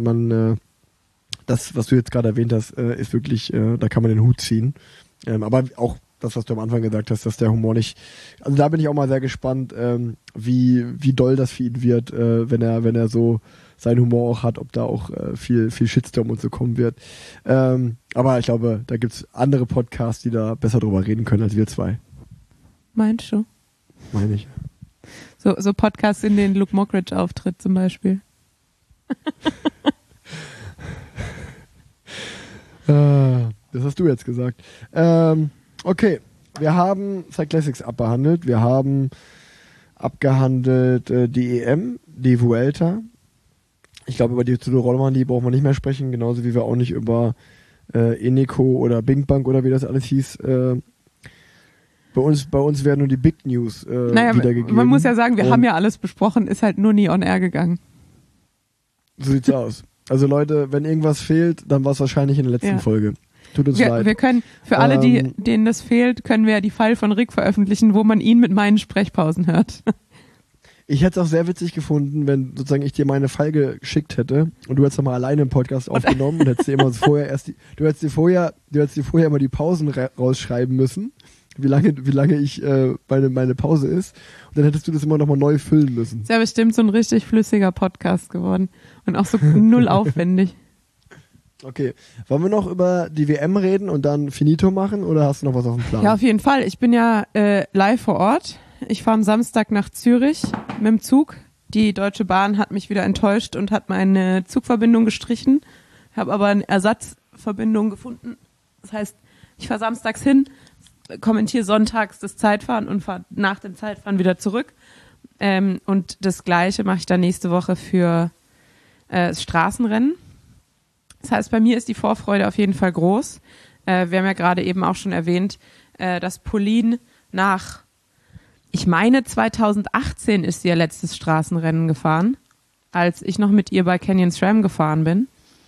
das, was du jetzt gerade erwähnt hast, ist wirklich, da kann man den Hut ziehen. Aber auch das, was du am Anfang gesagt hast, dass der Humor nicht, also da bin ich auch mal sehr gespannt, wie doll das für ihn wird, wenn er so seinen Humor auch hat, ob da auch viel Shitstorm und so kommen wird. Aber ich glaube, da gibt's andere Podcasts, die da besser drüber reden können als wir zwei. Meinst du? Meine ich. So Podcasts, in denen Luke Mockridge auftritt zum Beispiel. Das hast du jetzt gesagt. Okay, wir haben Cyclassics abbehandelt. Wir haben abgehandelt die EM, die Vuelta. Ich glaube, über die Tour die brauchen wir nicht mehr sprechen, genauso wie wir auch nicht über Eneco oder Bing Bang oder wie das alles hieß. Bei uns werden nur die Big News wiedergegeben. Man muss ja sagen, wir haben ja alles besprochen, ist halt nur nie on air gegangen. So sieht's aus. Also Leute, wenn irgendwas fehlt, dann war es wahrscheinlich in der letzten Folge. Tut uns leid. Wir können, für alle, denen das fehlt, können wir ja die File von Rick veröffentlichen, wo man ihn mit meinen Sprechpausen hört. Ich hätte es auch sehr witzig gefunden, wenn sozusagen ich dir meine File geschickt hätte und du hättest nochmal alleine einen Podcast aufgenommen und hättest dir immer vorher du hättest dir vorher immer die Pausen rausschreiben müssen, wie lange ich meine Pause ist, und dann hättest du das immer nochmal neu füllen müssen. Ist ja bestimmt so ein richtig flüssiger Podcast geworden und auch so null aufwendig. Okay, wollen wir noch über die WM reden und dann Finito machen oder hast du noch was auf dem Plan? Ja, auf jeden Fall. Ich bin ja live vor Ort. Ich fahre am Samstag nach Zürich mit dem Zug. Die Deutsche Bahn hat mich wieder enttäuscht und hat meine Zugverbindung gestrichen. Ich habe aber eine Ersatzverbindung gefunden. Das heißt, ich fahre samstags hin, kommentiere sonntags das Zeitfahren und fahre nach dem Zeitfahren wieder zurück. Und das Gleiche mache ich dann nächste Woche für das Straßenrennen. Das heißt, bei mir ist die Vorfreude auf jeden Fall groß. Wir haben ja gerade eben auch schon erwähnt, dass Pauline nach, ich meine 2018 ist sie ihr letztes Straßenrennen gefahren, als ich noch mit ihr bei Canyon SRAM gefahren bin.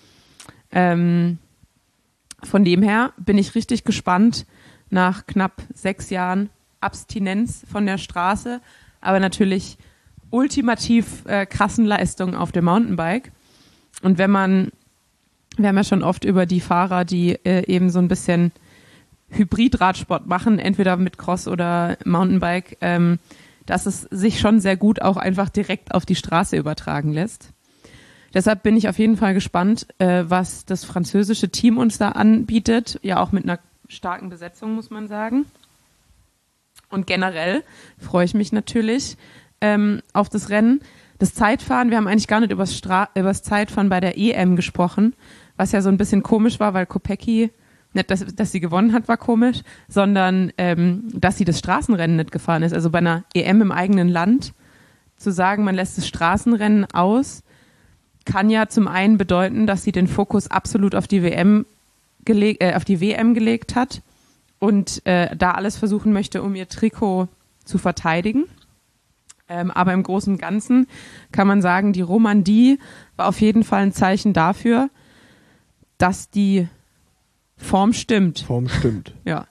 Von dem her bin ich richtig gespannt nach knapp 6 Jahren Abstinenz von der Straße, aber natürlich ultimativ krassen Leistungen auf dem Mountainbike. Und wir haben ja schon oft über die Fahrer, die eben so ein bisschen Hybrid-Radsport machen, entweder mit Cross oder Mountainbike, dass es sich schon sehr gut auch einfach direkt auf die Straße übertragen lässt. Deshalb bin ich auf jeden Fall gespannt, was das französische Team uns da anbietet. Ja, auch mit einer starken Besetzung, muss man sagen. Und generell freue ich mich natürlich auf das Rennen. Das Zeitfahren, wir haben eigentlich gar nicht über das Zeitfahren bei der EM gesprochen, was ja so ein bisschen komisch war, weil Kopecky, nicht, dass sie gewonnen hat, war komisch, sondern dass sie das Straßenrennen nicht gefahren ist. Also bei einer EM im eigenen Land zu sagen, man lässt das Straßenrennen aus, kann ja zum einen bedeuten, dass sie den Fokus absolut auf die WM gelegt hat und da alles versuchen möchte, um ihr Trikot zu verteidigen. Aber im Großen und Ganzen kann man sagen, die Romandie war auf jeden Fall ein Zeichen dafür, dass die Form stimmt. Ja.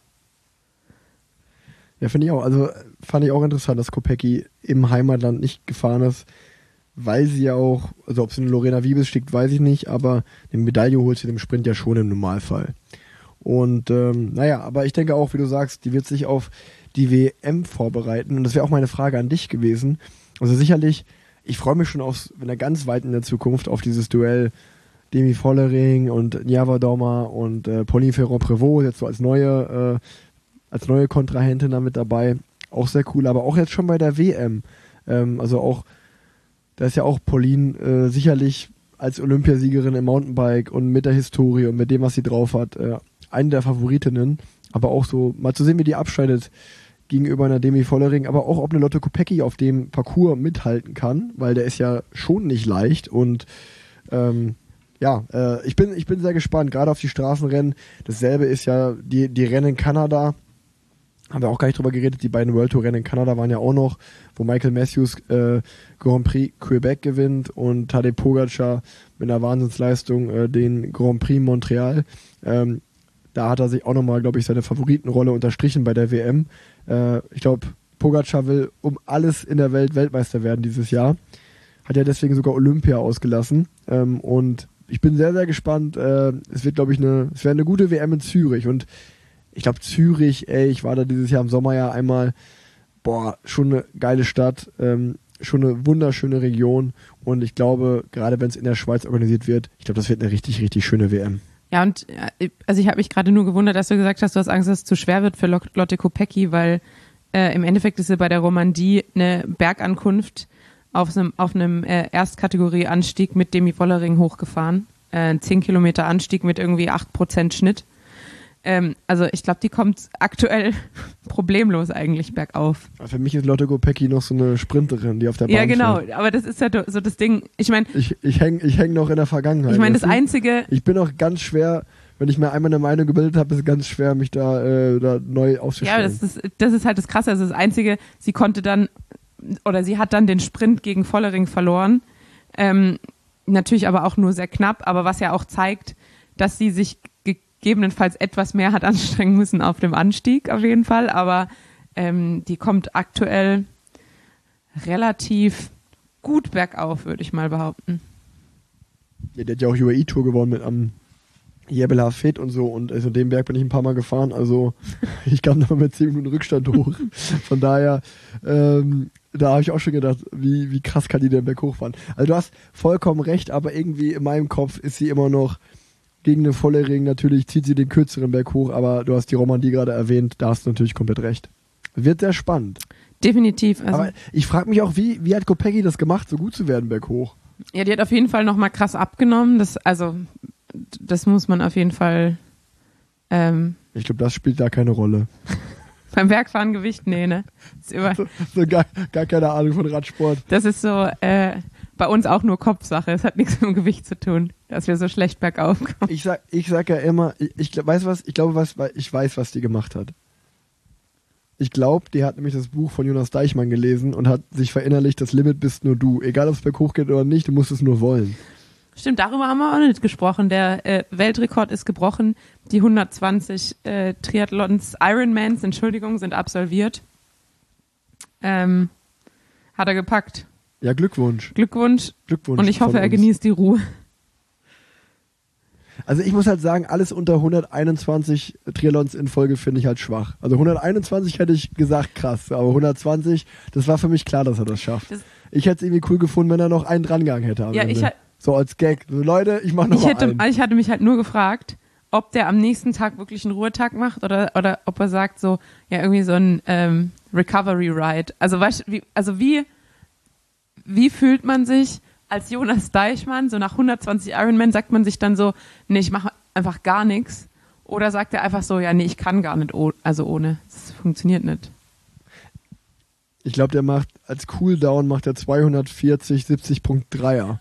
Ja, finde ich auch. Also fand ich auch interessant, dass Kopecky im Heimatland nicht gefahren ist, weil sie ja auch, also ob es in Lorena Wiebes steckt, weiß ich nicht, aber eine Medaille holt sie im Sprint ja schon im Normalfall. Und aber ich denke auch, wie du sagst, die wird sich auf die WM vorbereiten. Und das wäre auch meine Frage an dich gewesen. Also sicherlich, ich freue mich schon in der ganz weit in der Zukunft auf dieses Duell Demi Vollering und Njavadoma und Pauline Ferrand-Prévot jetzt so als neue Kontrahentin da mit dabei. Auch sehr cool, aber auch jetzt schon bei der WM. Also auch, da ist ja auch Pauline sicherlich als Olympiasiegerin im Mountainbike und mit der Historie und mit dem, was sie drauf hat, eine der Favoritinnen. Aber auch so, mal zu sehen, wie die abschneidet gegenüber einer Demi Vollering, aber auch, ob eine Lotte Kopecky auf dem Parcours mithalten kann, weil der ist ja schon nicht leicht und ich bin sehr gespannt, gerade auf die Straßenrennen. Dasselbe ist ja die Rennen in Kanada. haben wir auch gar nicht drüber geredet, die beiden World Tour Rennen in Kanada waren ja auch noch, wo Michael Matthews Grand Prix Quebec gewinnt und Tadej Pogacar mit einer Wahnsinnsleistung den Grand Prix Montreal. Da hat er sich auch nochmal, glaube ich, seine Favoritenrolle unterstrichen bei der WM. Ich glaube, Pogacar will um alles in der Welt Weltmeister werden dieses Jahr. Hat ja deswegen sogar Olympia ausgelassen. Und ich bin sehr, sehr gespannt. Es wird, glaube ich, es wäre eine gute WM in Zürich. Und ich glaube, Zürich, ich war da dieses Jahr im Sommer ja einmal, schon eine geile Stadt, schon eine wunderschöne Region. Und ich glaube, gerade wenn es in der Schweiz organisiert wird, ich glaube, das wird eine richtig, richtig schöne WM. Ja, und also ich habe mich gerade nur gewundert, dass du gesagt hast, du hast Angst, dass es zu schwer wird für Lotte Kopecky, weil im Endeffekt ist sie bei der Romandie eine Bergankunft auf einem Erstkategorie-Anstieg mit Demi Vollering hochgefahren. 10 Kilometer Anstieg mit irgendwie 8% Schnitt. Also ich glaube, die kommt aktuell problemlos eigentlich bergauf. Für mich ist Lotte Kopecky noch so eine Sprinterin, die auf der Bahn Ja, genau, fährt. aber das ist ja so das Ding. Ich meine, ich häng noch in der Vergangenheit. Ich meine, das weißt du? Einzige... Ich bin auch ganz schwer, wenn ich mir einmal eine Meinung gebildet habe, ist es ganz schwer, mich da neu aufzustellen. Ja, das ist halt das Krasse. Also das Einzige, sie hat dann den Sprint gegen Vollering verloren. Natürlich aber auch nur sehr knapp, aber was ja auch zeigt, dass sie sich gegebenenfalls etwas mehr hat anstrengen müssen auf dem Anstieg auf jeden Fall, aber die kommt aktuell relativ gut bergauf, würde ich mal behaupten. Ja, der hat ja auch UAE-Tour gewonnen mit am Jebel Hafid und so und also den Berg bin ich ein paar Mal gefahren, also ich kam noch mit 10 Minuten Rückstand hoch. Von daher, da habe ich auch schon gedacht, wie krass kann die den Berg hochfahren. Also du hast vollkommen recht, aber irgendwie in meinem Kopf ist sie immer noch gegen den Vollering, natürlich zieht sie den kürzeren Berg hoch, aber du hast die Romandie gerade erwähnt, da hast du natürlich komplett recht. Wird sehr spannend. Definitiv. Also, aber ich frage mich auch, wie hat Kopecky das gemacht, so gut zu werden berghoch? Ja, die hat auf jeden Fall nochmal krass abgenommen. Das muss man auf jeden Fall... ich glaube, das spielt da keine Rolle. Beim Bergfahren Gewicht? Nee, ne? So gar keine Ahnung von Radsport. Das ist so bei uns auch nur Kopfsache. Es hat nichts mit dem Gewicht zu tun, dass wir so schlecht bergauf kommen. Ich sag ja immer, ich weiß, was die gemacht hat. Ich glaube, die hat nämlich das Buch von Jonas Deichmann gelesen und hat sich verinnerlicht, das Limit bist nur du. Egal, ob es berghoch geht oder nicht, du musst es nur wollen. Stimmt, darüber haben wir auch nicht gesprochen. Der Weltrekord ist gebrochen. Die 120 Triathlons, Ironmans, sind absolviert. Hat er gepackt. Ja, Glückwunsch. Und ich hoffe, er genießt die Ruhe. Also ich muss halt sagen, alles unter 121 Triathlons in Folge finde ich halt schwach. Also 121 hätte ich gesagt krass, aber 120, das war für mich klar, dass er das schafft. Ich hätte es irgendwie cool gefunden, wenn er noch einen drangegangen hätte. So als Gag. So, Leute, ich mach noch mal einen. Ich hatte mich halt nur gefragt, ob der am nächsten Tag wirklich einen Ruhetag macht oder ob er sagt so, ja irgendwie so ein Recovery Ride. Also weißt du, wie fühlt man sich als Jonas Deichmann, so nach 120 Ironman sagt man sich dann so, nee, ich mache einfach gar nichts. Oder sagt er einfach so, ja, nee, ich kann gar nicht ohne. Das funktioniert nicht. Ich glaube, der macht als Cooldown 240 70.3er.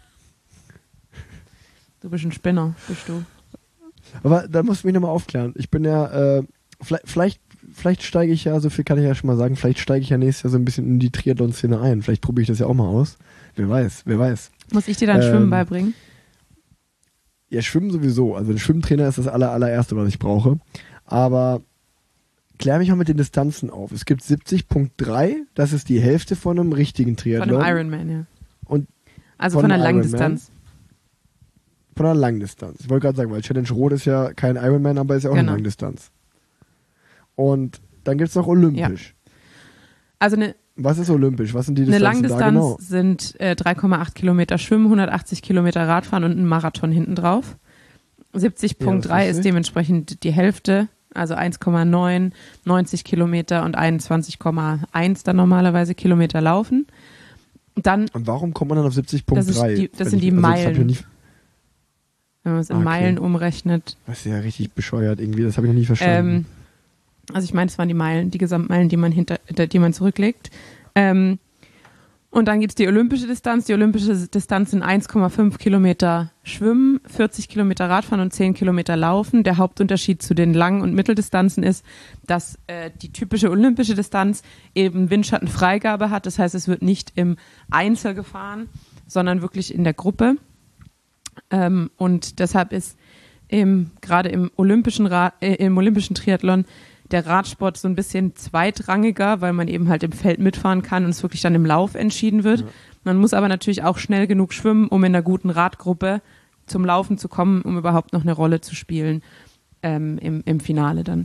Du bist ein Spinner, bist du. Aber da musst du mich nochmal aufklären. Ich bin ja, vielleicht steige ich ja, so viel kann ich ja schon mal sagen, vielleicht steige ich ja nächstes Jahr so ein bisschen in die Triathlon-Szene ein. Vielleicht probiere ich das ja auch mal aus. Wer weiß. Muss ich dir dann Schwimmen beibringen? Ja, Schwimmen sowieso. Also der Schwimmtrainer ist das allererste, was ich brauche. Aber klär mich mal mit den Distanzen auf. Es gibt 70.3, das ist die Hälfte von einem richtigen Triathlon. Von einem Ironman, ja. Also von einer Langdistanz. Von einer Langdistanz. Ich wollte gerade sagen, weil Challenge Rot ist ja kein Ironman, aber ist ja auch eine Langdistanz. Und dann gibt es noch olympisch. Ja. Also was ist olympisch? Was sind die Distanzen Langdistanz da genau? Sind 3,8 Kilometer Schwimmen, 180 Kilometer Radfahren und ein Marathon hinten drauf. 70.3 ist dementsprechend die Hälfte, also 1,9, 90 Kilometer und 21,1 dann normalerweise Kilometer laufen. Und warum kommt man dann auf 70.3? Das sind die Meilen. Wenn man es in Meilen umrechnet. Das ist ja richtig bescheuert irgendwie, das habe ich noch nie verstanden. Also ich meine, es waren die Meilen, die Gesamtmeilen, die man zurücklegt. Und dann gibt's die olympische Distanz. Die olympische Distanz sind 1,5 Kilometer Schwimmen, 40 Kilometer Radfahren und 10 Kilometer Laufen. Der Hauptunterschied zu den Lang- und Mitteldistanzen ist, dass die typische olympische Distanz eben Windschattenfreigabe hat. Das heißt, es wird nicht im Einzel gefahren, sondern wirklich in der Gruppe. Und deshalb ist gerade im olympischen Triathlon der Radsport so ein bisschen zweitrangiger, weil man eben halt im Feld mitfahren kann und es wirklich dann im Lauf entschieden wird. Ja. Man muss aber natürlich auch schnell genug schwimmen, um in einer guten Radgruppe zum Laufen zu kommen, um überhaupt noch eine Rolle zu spielen im Finale dann.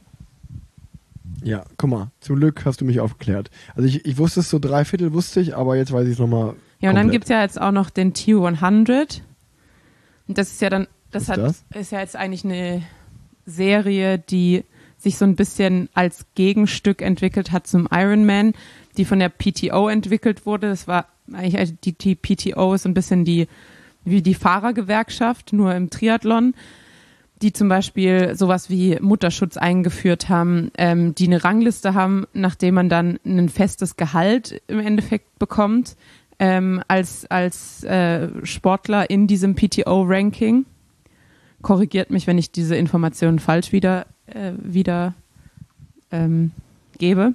Ja, guck mal, zum Glück hast du mich aufgeklärt. Also ich wusste es so 3/4 wusste ich, aber jetzt weiß ich es nochmal. Ja, und dann gibt es ja jetzt auch noch den T100. Und das ist ja dann, ist ja jetzt eigentlich eine Serie, die sich so ein bisschen als Gegenstück entwickelt hat zum Ironman, die von der PTO entwickelt wurde. Das war eigentlich die PTO ist so ein bisschen wie die Fahrergewerkschaft, nur im Triathlon, die zum Beispiel sowas wie Mutterschutz eingeführt haben, die eine Rangliste haben, nachdem man dann ein festes Gehalt im Endeffekt bekommt, als Sportler in diesem PTO-Ranking. Korrigiert mich, wenn ich diese Informationen falsch wieder gebe.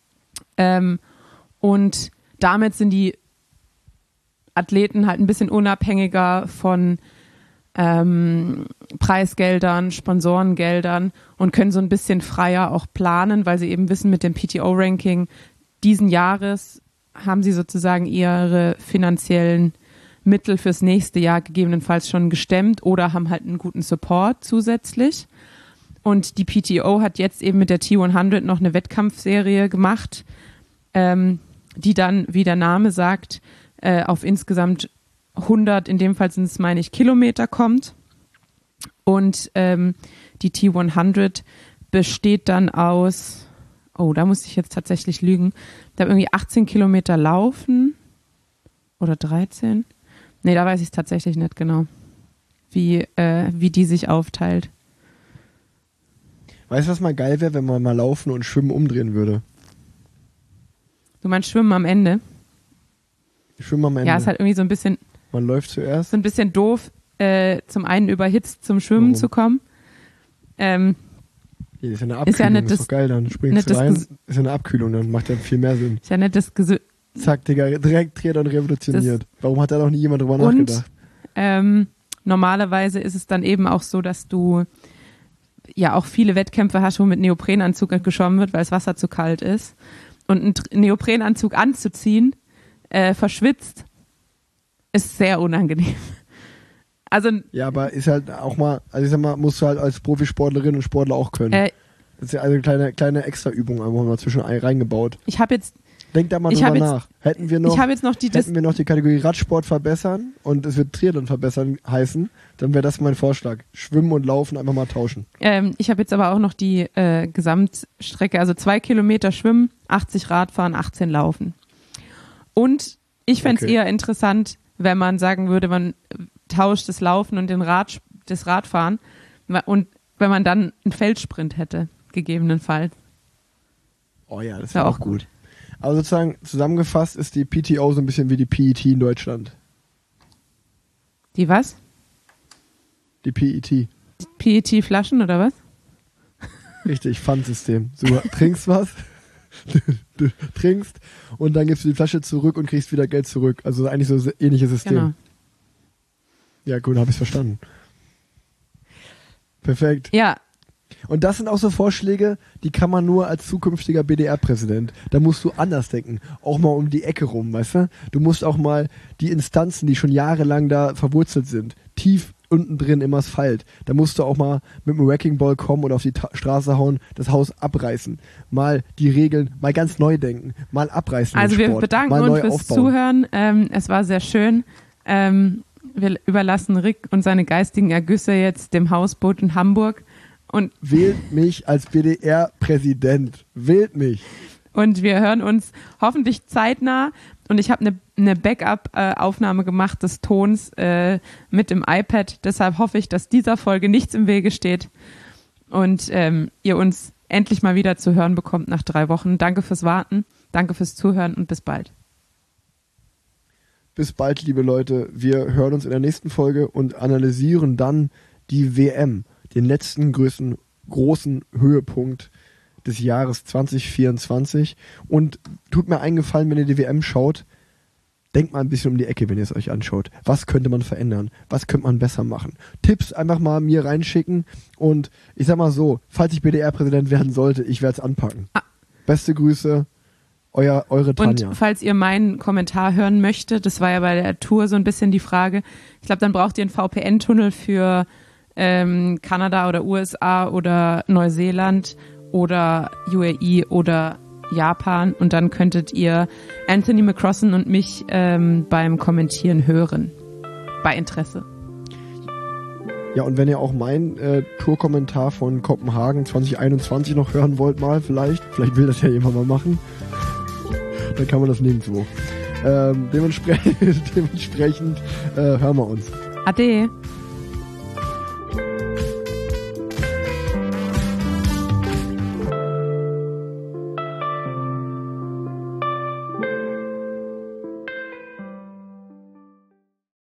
Und damit sind die Athleten halt ein bisschen unabhängiger von Preisgeldern, Sponsorengeldern und können so ein bisschen freier auch planen, weil sie eben wissen, mit dem PTO-Ranking diesen Jahres haben sie sozusagen ihre finanziellen Mittel fürs nächste Jahr gegebenenfalls schon gestemmt oder haben halt einen guten Support zusätzlich. Und die PTO hat jetzt eben mit der T100 noch eine Wettkampfserie gemacht, die dann, wie der Name sagt, auf insgesamt 100, in dem Fall sind es, meine ich, Kilometer kommt. Und die T100 besteht dann aus, da muss ich jetzt tatsächlich lügen, da irgendwie 18 Kilometer laufen oder 13. Nee, da weiß ich es tatsächlich nicht genau, wie die sich aufteilt. Weißt du, was mal geil wäre, wenn man mal Laufen und Schwimmen umdrehen würde? Du meinst Schwimmen am Ende? Schwimmen am Ende. Ja, ist halt irgendwie so ein bisschen... Man läuft zuerst. So ein bisschen doof, zum einen überhitzt zum Schwimmen zu kommen. Ist ja eine Abkühlung, ist doch geil, dann springst du rein. Ist ja eine Abkühlung, dann macht ja viel mehr Sinn. Ist ja nicht das Zack, Digga, direkt Triathlon revolutioniert. Warum hat da noch nie jemand drüber nachgedacht? Normalerweise ist es dann eben auch so, dass du ja auch viele Wettkämpfe hast, wo mit Neoprenanzug geschwommen wird, weil das Wasser zu kalt ist. Und einen Neoprenanzug anzuziehen, verschwitzt, ist sehr unangenehm. Also, ja, aber ist halt auch mal, also ich sag mal, musst du halt als Profisportlerin und Sportler auch können. Das ist ja eine kleine Extraübung einfach mal zwischen reingebaut. Denk da mal drüber nach. Hätten wir noch die Kategorie Radsport verbessern und es wird Triathlon verbessern heißen, dann wäre das mein Vorschlag. Schwimmen und Laufen einfach mal tauschen. Ich habe jetzt aber auch noch die Gesamtstrecke, also 2 Kilometer Schwimmen, 80 Radfahren, 18 Laufen. Und ich fände es eher interessant, wenn man sagen würde, man tauscht das Laufen und das Radfahren und wenn man dann einen Feldsprint hätte, gegebenenfalls. Oh ja, das wäre auch gut. Aber sozusagen zusammengefasst ist die PTO so ein bisschen wie die PET in Deutschland. Die was? Die PET. PET-Flaschen oder was? Richtig, Pfandsystem. Du trinkst was, du trinkst und dann gibst du die Flasche zurück und kriegst wieder Geld zurück. Also eigentlich so ein ähnliches System. Genau. Ja gut, habe ich verstanden. Perfekt. Ja. Und das sind auch so Vorschläge, die kann man nur als zukünftiger BDR-Präsident. Da musst du anders denken. Auch mal um die Ecke rum, weißt du? Du musst auch mal die Instanzen, die schon jahrelang da verwurzelt sind, tief unten drin im Asphalt. Da musst du auch mal mit dem Wrecking Ball kommen und auf die Straße hauen, das Haus abreißen. Mal die Regeln, mal ganz neu denken, mal abreißen. Also wir bedanken uns fürs Zuhören. Es war sehr schön. Wir überlassen Rick und seine geistigen Ergüsse jetzt dem Hausboot in Hamburg. Und wählt mich als BDR-Präsident. Wählt mich. Und wir hören uns hoffentlich zeitnah. Und ich habe eine Backup-Aufnahme gemacht des Tons mit dem iPad. Deshalb hoffe ich, dass dieser Folge nichts im Wege steht und ihr uns endlich mal wieder zu hören bekommt nach 3 Wochen. Danke fürs Warten, danke fürs Zuhören und bis bald. bis bald, liebe Leute. Wir hören uns in der nächsten Folge und analysieren dann die WM, den letzten großen Höhepunkt des Jahres 2024. Und tut mir einen Gefallen, wenn ihr die WM schaut, denkt mal ein bisschen um die Ecke, wenn ihr es euch anschaut. Was könnte man verändern? Was könnte man besser machen? Tipps einfach mal mir reinschicken. Und ich sag mal so, falls ich BDR-Präsident werden sollte, ich werde es anpacken. Beste Grüße, eure Tanja. Und falls ihr meinen Kommentar hören möchtet, das war ja bei der Tour so ein bisschen die Frage, ich glaube, dann braucht ihr einen VPN-Tunnel für Kanada oder USA oder Neuseeland oder UAE oder Japan und dann könntet ihr Anthony McCrossan und mich beim Kommentieren hören. Bei Interesse. Ja, und wenn ihr auch meinen Tourkommentar von Kopenhagen 2021 noch hören wollt mal, vielleicht will das ja jemand mal machen, dann kann man das nirgendwo. Dementsprechend hören wir uns. Ade.